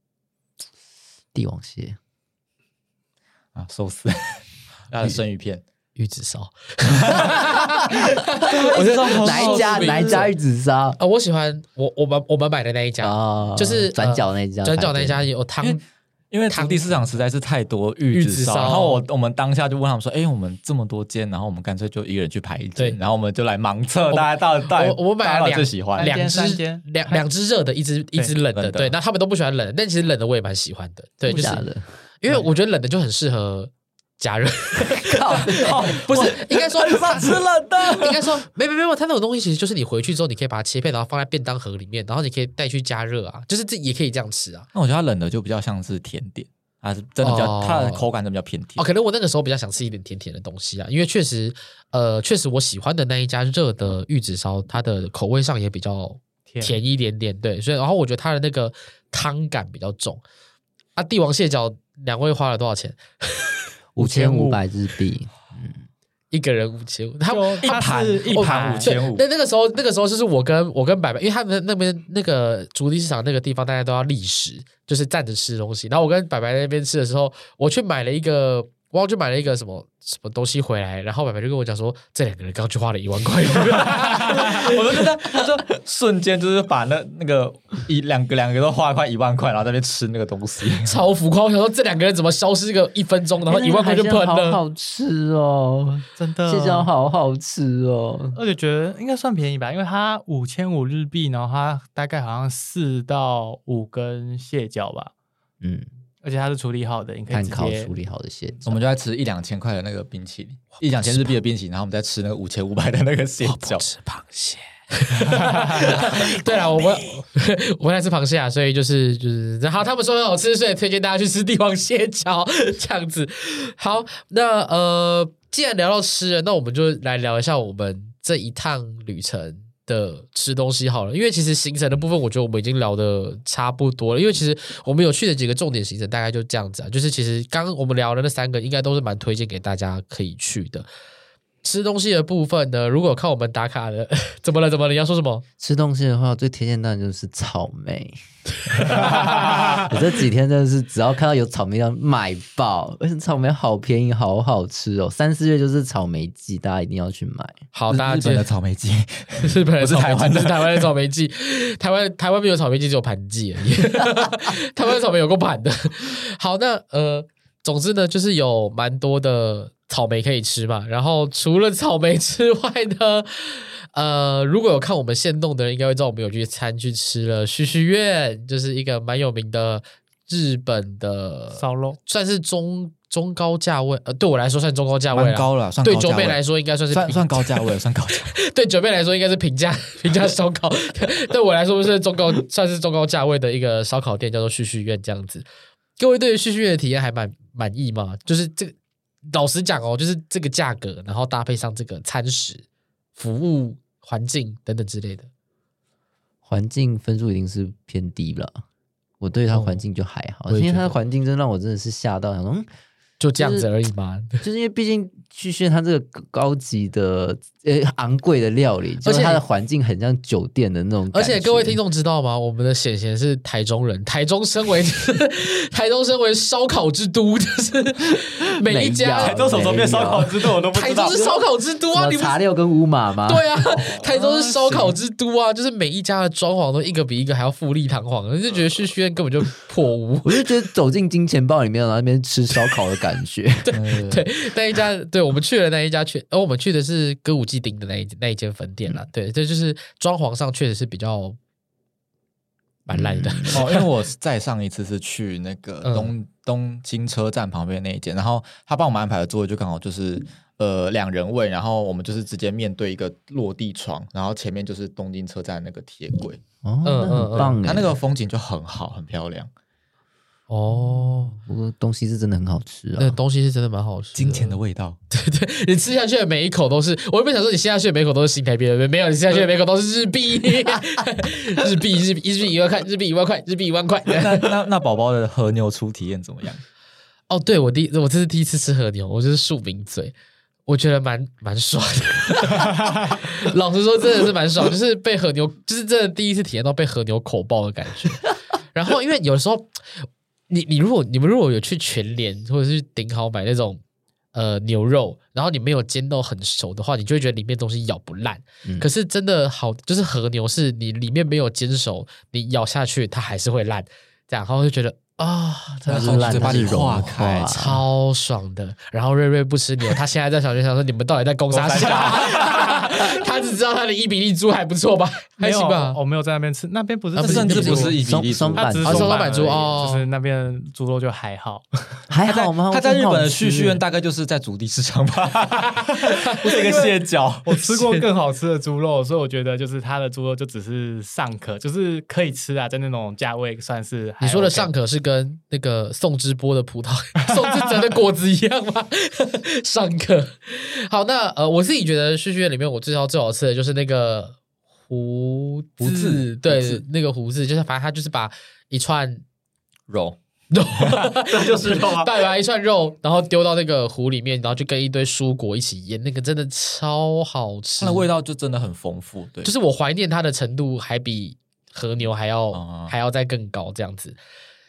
啊，寿司，还有生鱼片。 玉子烧， 我知道哪一家玉子烧我喜欢我们买的那一家，就是转角那一家有汤， 因为竹地市场实在是太多玉子烧，然后我们当下就问他们说，我们这么多间，然后我们干脆就一个人去排一间，然后我们就来盲测，大家到底我买了最喜欢两只热的，一只冷的，对，那他们都不喜欢冷的，但其实冷的我也蛮喜欢的，对，就是因为我觉得冷的就很适合加热。不是，应该说吃冷的， 应该说没有，它那种东西其实就是你回去之后你可以把它切片，然后放在便当盒里面，然后你可以带去加热啊，就是这也可以这样吃啊。 那我觉得它冷的就比较像是甜点，它是真的比较它的口感真的比较偏甜。 可能我那个时候比较想吃一点甜甜的东西啊，因为确实我喜欢的那一家热的玉子烧，它的口味上也比较甜一点点，对，所以然后我觉得它的那个汤感比较重啊。帝王蟹脚2位花了多少钱 ？5500日币， 一个人5500，他一盘5500。 那个时候就是我跟白白，因为他们那边那个竹地市场那个地方，大家都要立食，就是站着吃东西。然后我跟白白在那边吃的时候，我去买了一个我就买了一个什么东西回来，然后白白就跟我讲说，这2个人刚去花了1万块， 我就觉得他就瞬间就是把那个两个都花了快1万块，然后在那边吃那个东西， 超浮夸。我想说这2个人怎么消失个1分钟，然后1万块就喷了， 好吃哦， 真的， 蟹脚好好吃哦， 而且觉得应该算便宜吧，因为它5500日币，然后它大概好像4到5根蟹脚吧，而且它是处理好的，你可以直接炭烤处理好的蟹脚。 我们就在吃1-2千块的那个冰淇淋，1-2千日币的冰淇淋，然后我们在吃那个5500的那个蟹脚。 吃螃蟹。对了，我们在吃螃蟹啊，所以就是然后他们说很好吃，所以推荐大家去吃帝王蟹脚这样子。好，那既然聊到吃了，那我们就来聊一下我们这一趟旅程的吃东西好了，因为其实行程的部分我觉得我们已经聊的差不多了，因为其实我们有去的几个重点行程大概就这样子啊，就是其实刚刚我们聊的那3个应该都是蛮推荐给大家可以去的。吃东西的部分呢，如果看我们打卡的怎么了你要说什么？ 吃东西的话最推荐当然就是草莓。我这几天真的是只要看到有草莓要买爆，而且草莓好便宜好好吃哦，3-4月就是草莓季，大家一定要去买。 好，大家日本的草莓季， 日本的不是台湾的， 是台湾的草莓季，台湾没有草莓季，只有盘季而已。台湾的草莓有够盘的。好，那总之呢，就是有蛮多的草莓可以吃嘛，然后除了草莓之外呢，如果有看我们限动的人应该会知道我们有去吃了旭旭苑，就是一个蛮有名的日本的烧肉， 算是中高价位，对我来说算中高价位蛮高了，算高价位， 对九妹来说应该算是算高价位，算高价位。 对九妹来说应该是平价烧烤，对我来说是算是中高价位的一个烧烤店，叫做旭旭苑这样子。各位对于旭旭苑的体验还满意吗？就是这个老实讲哦，就是这个价格，然后搭配上这个餐食、服务、环境等等之类的， 环境分数一定是偏低了。我对它环境就还好，因为它的环境真让我真的是吓到，想说就这样子而已嘛。 就是因为毕竟旭旭它这个高级的昂贵的料理，而且它的环境很像酒店的那种感觉。 而且各位听众知道吗？我们的显贤是台中人，台中身为烧烤之都，就是每一家台中什么时候变烧烤之都我都不知道。 台中是烧烤之都啊，你茶六跟乌马吗？ 对啊，台中是烧烤之都啊，就是每一家的装潢都一个比一个还要富丽堂皇，就觉得旭旭苑根本就破屋。 我就觉得走进金钱豹里面，然后那边吃烧烤的感觉。 对，那一家，对我们去了那一家，我们去的是歌舞伎町的那一间分店啦。对，这就是装潢上确实是比较蛮烂的。 因为我再上一次是去那个东京车站旁边那一间，然后他帮我们安排的座位就刚好就是2人位，然后我们就是直接面对一个落地窗，然后前面就是东京车站那个铁轨。 很棒， 它那个风景就很好，很漂亮。 不过东西是真的很好吃啊， 那东西是真的蛮好吃的， 金钱的味道。 对，你吃下去的每一口都是，我原本想说你吃下去的每一口都是新台币的，没有，你吃下去的每一口都是日币，日币1万块，日币1万块。 那宝宝的和牛初体验怎么样？ 对，我这是第一次吃和牛，我就是庶民嘴，我觉得蛮爽的。老实说，真的是蛮爽，就是被和牛，就是真的第一次体验到被和牛口爆的感觉。然后，因为有时候你们如果有去全联或者是顶好买那种牛肉，然后你没有煎到很熟的话，你就会觉得里面东西咬不烂。可是真的好，就是和牛是你里面没有煎熟，你咬下去它还是会烂，这样，然后就觉得它是烂，它是化开， 超爽的。然后瑞瑞不吃牛，他现在在小学想说你们到底在攻啥小？他只知道他的伊比利猪还不错吧，还行吧。 我没有在那边吃，那边不是， 甚至不是伊比利猪， 它只是松板猪就是那边猪肉就还好， 还好吗？ 他在日本的旭旭苑大概就是在竹地市场吧，不是一个蟹脚。 我吃过更好吃的猪肉，所以我觉得就是它的猪肉就只是尚可，就是可以吃啊，在那种价位算是。 你说的尚可是跟那个宋之波的葡萄、宋之哲的果子一样吗？尚可。好，那我自己觉得旭旭苑里面我最好吃的就是那个胡子，对，那个胡子，就是反正他就是把一串肉， 这就是肉啊，带来一串肉，然后丢到那个壶里面，然后就跟一堆蔬果一起腌，那个真的超好吃， 它的味道就真的很丰富。对， 就是我怀念它的程度还比和牛还要再更高这样子。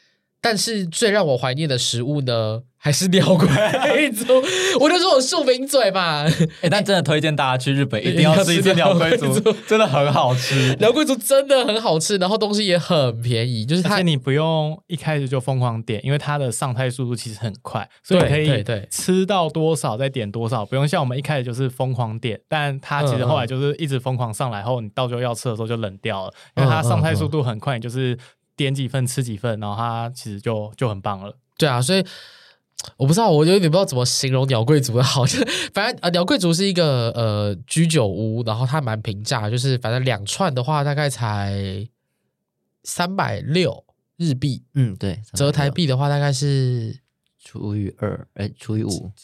但是最让我怀念的食物呢，还是鸟贵族。我就说我庶民嘴嘛。 但真的推荐大家去日本，一定要吃一次鸟贵族，真的很好吃。 鸟贵族真的很好吃，然后东西也很便宜，就是而且你不用一开始就疯狂点，因为它的上菜速度其实很快，所以你可以吃到多少再点多少，不用像我们一开始就是疯狂点，但它其实后来就是一直疯狂上来后，你到最后要吃的时候就冷掉了，因为它上菜速度很快，你就是点几份吃几份，然后它其实就很棒了。 对啊，所以我不知道，我有点不知道怎么形容鸟贵族的好。反正鸟贵族是一个居酒屋，然后它蛮平价，就是反正2串的话大概才360日币， 对， 折台币的话大概是除以2，除以5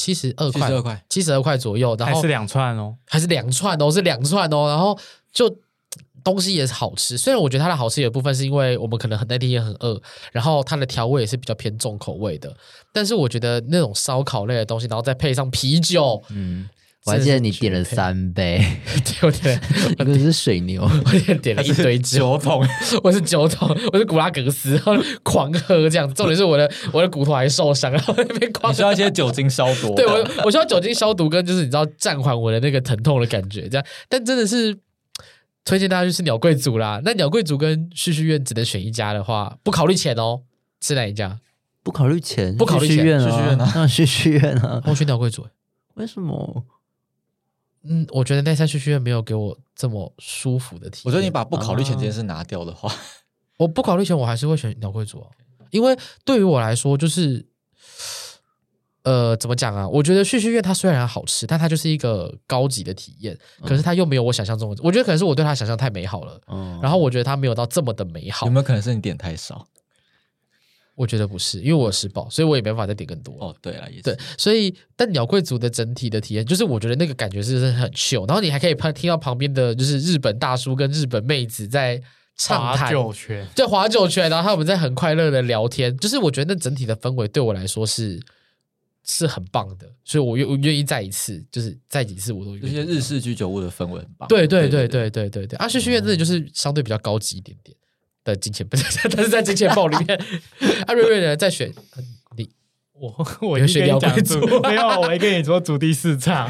，72块左右，然后还是2串哦， 是2串哦，然后就。东西也是好吃，虽然我觉得它的好吃有部分是因为我们可能那天也很饿，然后它的调味也是比较偏重口味的，但是我觉得那种烧烤类的东西，然后再配上啤酒， 我还记得你点了3杯， 对， 一个是水牛， 我点了一堆酒桶， 我是酒桶，我是古拉格斯，然后狂喝这样，重点是我的骨头还受伤，然后那边狂， 你需要一些酒精消毒， 对我需要酒精消毒跟就是你知道暂缓我的那个疼痛的感觉，这样，但真的是。推荐大家去吃鸟贵族啦。那鸟贵族跟旭旭苑只能选一家的话，不考虑钱哦，吃哪一家？ 不考虑钱， 不考虑钱， 旭旭苑啊， 我选鸟贵族。 为什么？ 我觉得那家旭旭苑没有给我这么舒服的体验。 我觉得你把不考虑钱这件事拿掉的话， 我不考虑钱，我还是会选鸟贵族，因为对于我来说，就是。怎么讲啊？我觉得旭旭苑它虽然好吃，但它就是一个高级的体验，可是它又没有我想象中的。我觉得可能是我对它想象太美好了，然后我觉得它没有到这么的美好。 有没有可能是你点太少？ 我觉得不是，因为我有吃饱，所以我也没办法再点更多。 哦，对了，也是。 对，所以但鸟贵族的整体的体验，就是我觉得那个感觉是很秀，然后你还可以听到旁边的就是日本大叔跟日本妹子在畅谈划酒拳，然后他们在很快乐的聊天，就是我觉得那整体的氛围对我来说是很棒的，所以我愿意再一次，就是再几次我都愿意。 这些日式居酒屋的氛围很棒。 对。旭旭苑真的就是相对比较高级一点点的金钱，但是在金钱豹里面，瑞瑞呢再选你， 我一选鸟贵族，没有，我跟你说主题市场。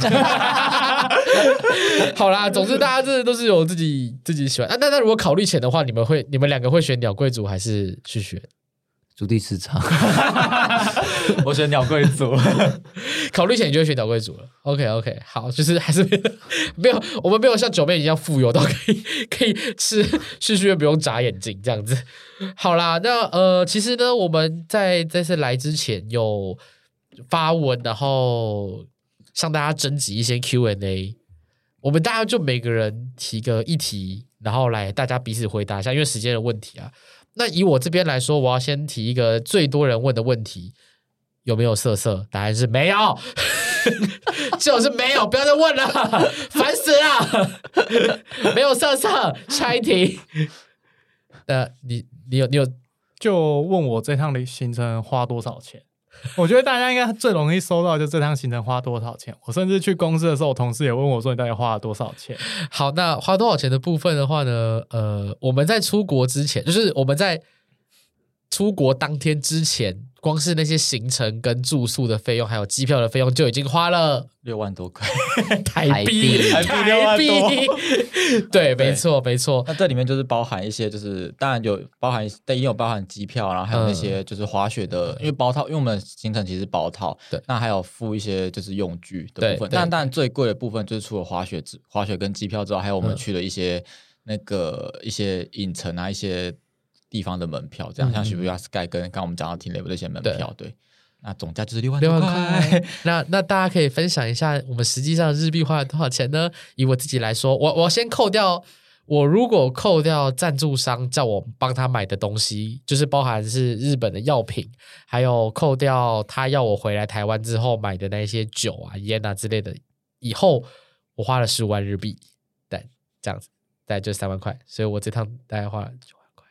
好啦，总之大家真的都是有自己喜欢。那如果考虑钱的话，你们2个会选鸟贵族还是旭旭苑？ 主题市场， 我选鸟贵族。 考虑钱你就会选鸟贵族了。OK， 好，就是还是没有，我们没有像九妹一样富有到可以吃旭旭苑不用眨眼睛这样子。好啦，那其实呢，我们在这次来之前有发文，然后向大家征集一些 Q&A， 我们大家就每个人提个一题，然后来大家彼此回答一下，因为时间的问题啊。那以我这边来说，我要先提一个最多人问的问题，有没有色色？答案是没有，就是没有，不要再问了，烦死了，没有色色。下一题，你有就问我这趟的行程花多少钱？我觉得大家应该最容易收到就这趟行程花多少钱。我甚至去公司的时候，我同事也问我说你到底花了多少钱。 好，那花多少钱的部分的话呢，我们在出国之前，就是我们在出国当天之前，光是那些行程跟住宿的费用还有机票的费用就已经花了 6万多块台币 6万多。 对，没错。 那这里面就是包含一些，就是当然有包含，也有包含机票，然后还有那些就是滑雪的，因为包套，因为我们行程其实包套， 对， 那还有付一些就是用具的部分。但当然最贵的部分就是除了滑雪跟机票之外，还有我们去了一些一些影城啊，一些地方的门票，这样像 Shibuya Sky 跟刚刚我们讲到 Team Lab 这些门票，对，那总价就是6万多块。 那大家可以分享一下，我们实际上日币花了多少钱呢？以我自己来说，我先扣掉，我如果扣掉赞助商叫我帮他买的东西，就是包含是日本的药品，还有扣掉他要我回来台湾之后买的那些酒啊、烟啊之类的，以后我花了15万日币，对，这样子，大概就3万块，所以我这趟大概花了9万块。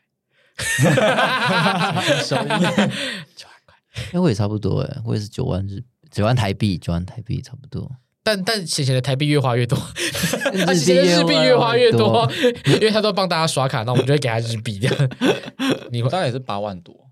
9万块，我也差不多我也是9万台币差不多。 但显然的台币越花越多，他显然日币越花越多，因为他都帮大家刷卡，那我们就会给他日币这样。 你大概也是8万多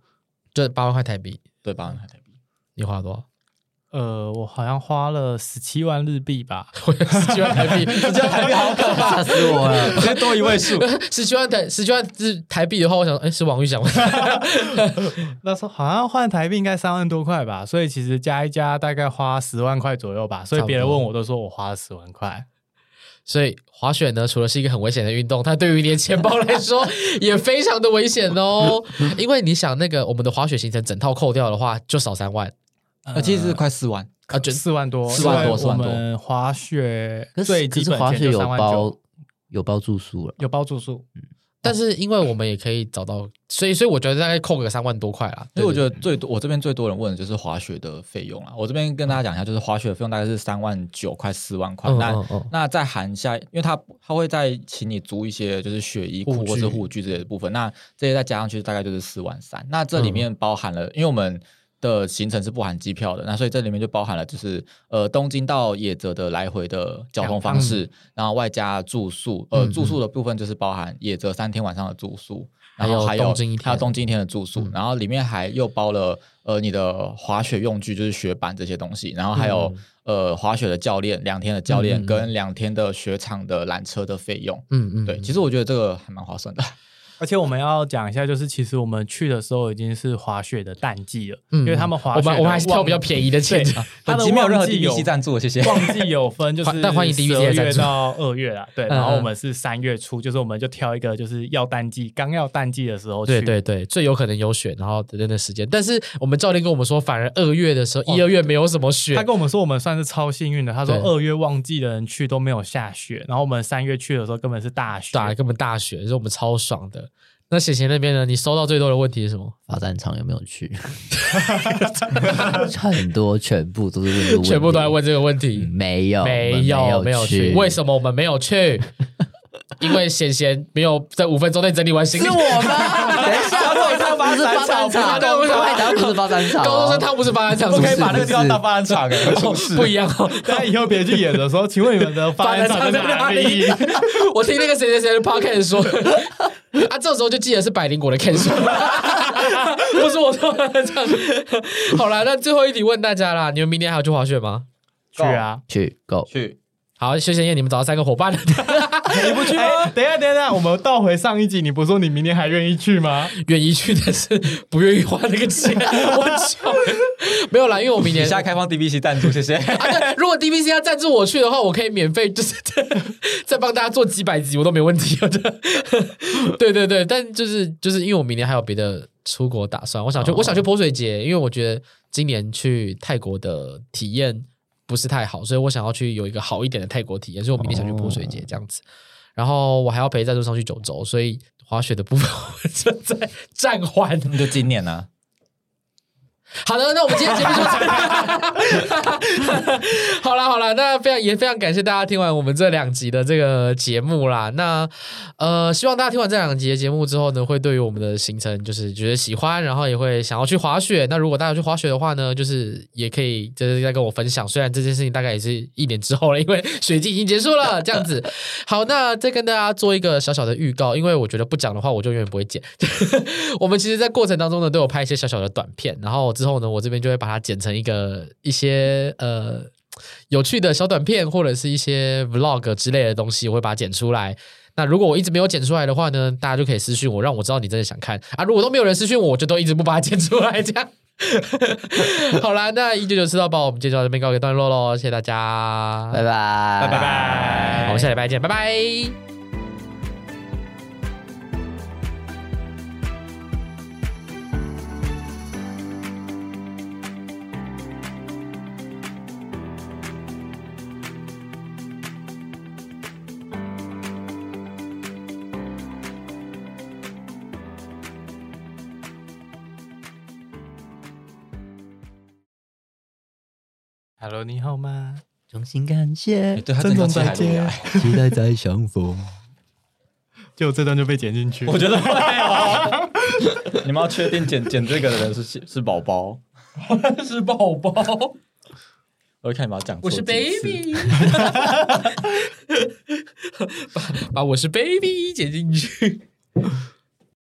就8万块台币。 对，8万块台币。 你花了多少？ 我好像花了17万日币吧。 17万台币，17万台币好可怕， 吓死我了！ 直接多一位数。 17万台币的话，我想，是王玉祥吗？ 那时候好像换台币应该3万多块吧，所以其实加一加大概花10万块左右吧。所以别人问我都说我花了10万块。 所以滑雪呢，除了是一个很危险的运动，它对于你的钱包来说也非常的危险哦。因为你想，那个我们的滑雪行程整套扣掉的话，就少3万。 其实是快4万啊，就4万多 ，4万多，4万多。 我们滑雪最基本滑雪有包住宿了， 有包住宿。 但是因为我们也可以找到，所以我觉得大概扣个3万多块啦。 所以我觉得我这边最多人问的就是滑雪的费用啦。我这边跟大家讲一下，就是滑雪的费用大概是3万9，快4万块。那再含下，因为他会再请你租一些就是雪衣裤或是护具这些的部分，那这些再加上去大概就是4万3。那这里面包含了，因为我们的行程是不含机票的，那所以这里面就包含了就是东京到野泽的来回的交通方式，然后外加住宿，住宿的部分就是包含野泽3天晚上的住宿，然后还有东京1天的住宿，然后里面还又包了你的滑雪用具，就是雪板这些东西，然后还有滑雪的教练2天的教练跟2天的雪场的缆车的费用。对，其实我觉得这个还蛮划算的。 而且我们要讲一下，就是其实我们去的时候已经是滑雪的淡季了，因为他们滑雪我们还是挑比较便宜的钱， 本集没有任何 DVC 赞助，谢谢。 旺季有分，就是但欢迎 DVC 12月到2月啦，对，然后我们是3月初，就是我们就挑一个就是要淡季，刚要淡季的时候去， 对，最有可能有雪，然后的那个时间。但是我们教练跟我们说，反而2月的时候，1、2月没有什么雪。 他跟我们说，我们算是超幸运的。他说2月旺季的人去都没有下雪，然后我们3月去的时候根本是大雪， 根本大雪，所以我们超爽的。那贤贤那边呢？你收到最多的问题是什么？ 发展场有没有去？很多，全部都是问这个问题， 全部都在问这个问题。 没有去。为什么我们没有去？因为贤贤没有在5分钟内整理完行李。 是我吗？等一下，不是发展场，不是发展场， 高中生他不是发展场， 不可以把那个地方当发展场不一样哦。 大家以后别去演的时候，请问你们的发展场在哪里？ 我听那个谁的 podcast 说。这时候就记得是百灵果的 cancel， 不是我说的这样。好啦，那最后一题问大家啦，你们明年还要去滑雪吗？ 去啊， 去 Go 去。 好，休闲夜你们找到3个伙伴了， 你不去吗？等一下，我们倒回上一集，你不是说你明年还愿意去吗？ 愿意去，但是不愿意花那个钱。我讲没有啦，因为我明年现在开放 DVC 赞助，谢谢。 对，如果 DVC 要赞助我去的话，我可以免费，就是再帮大家做几百集，我都没问题的。对，但就是因为我明年还有别的出国打算，我想去泼水节，因为我觉得今年去泰国的体验不是太好，所以我想要去有一个好一点的泰国体验，所以我明年想去泼水节这样子。然后我还要陪赞助商去九州，所以滑雪的部分我正在暂缓。 那就今年啊。 好的，那我们今天节目就好啦，那非常感谢大家听完我们这2集的这个节目啦。那希望大家听完这2集的节目之后呢，会对于我们的行程就是觉得喜欢，然后也会想要去滑雪。那如果大家去滑雪的话呢，就是也可以就是再跟我分享。虽然这件事情大概也是1年之后了，因为雪季已经结束了，这样子。好，那再跟大家做一个小小的预告，因为我觉得不讲的话，我就永远不会剪。我们其实，在过程当中呢，都有拍一些小小的短片，然后之后呢，我这边就会把它剪成一些有趣的小短片，或者是一些 vlog 之类的东西，我会把它剪出来。那如果我一直没有剪出来的话呢，大家就可以私讯我，让我知道你真的想看啊。如果都没有人私讯我，就都一直不把它剪出来，这样。好啦，那199吃到饱，我们介绍这边告一个段落咯，谢谢大家， 拜拜， 我们下礼拜见，拜拜。 Hello， 你好吗？ 衷心感谢， 郑重再见， 期待再相逢。 结果这段就被剪进去， 我觉得会哦。你们要确定剪这个的人是宝宝， 是宝宝。 我看你把它讲错， 我是 baby， 把我是 baby 剪进去。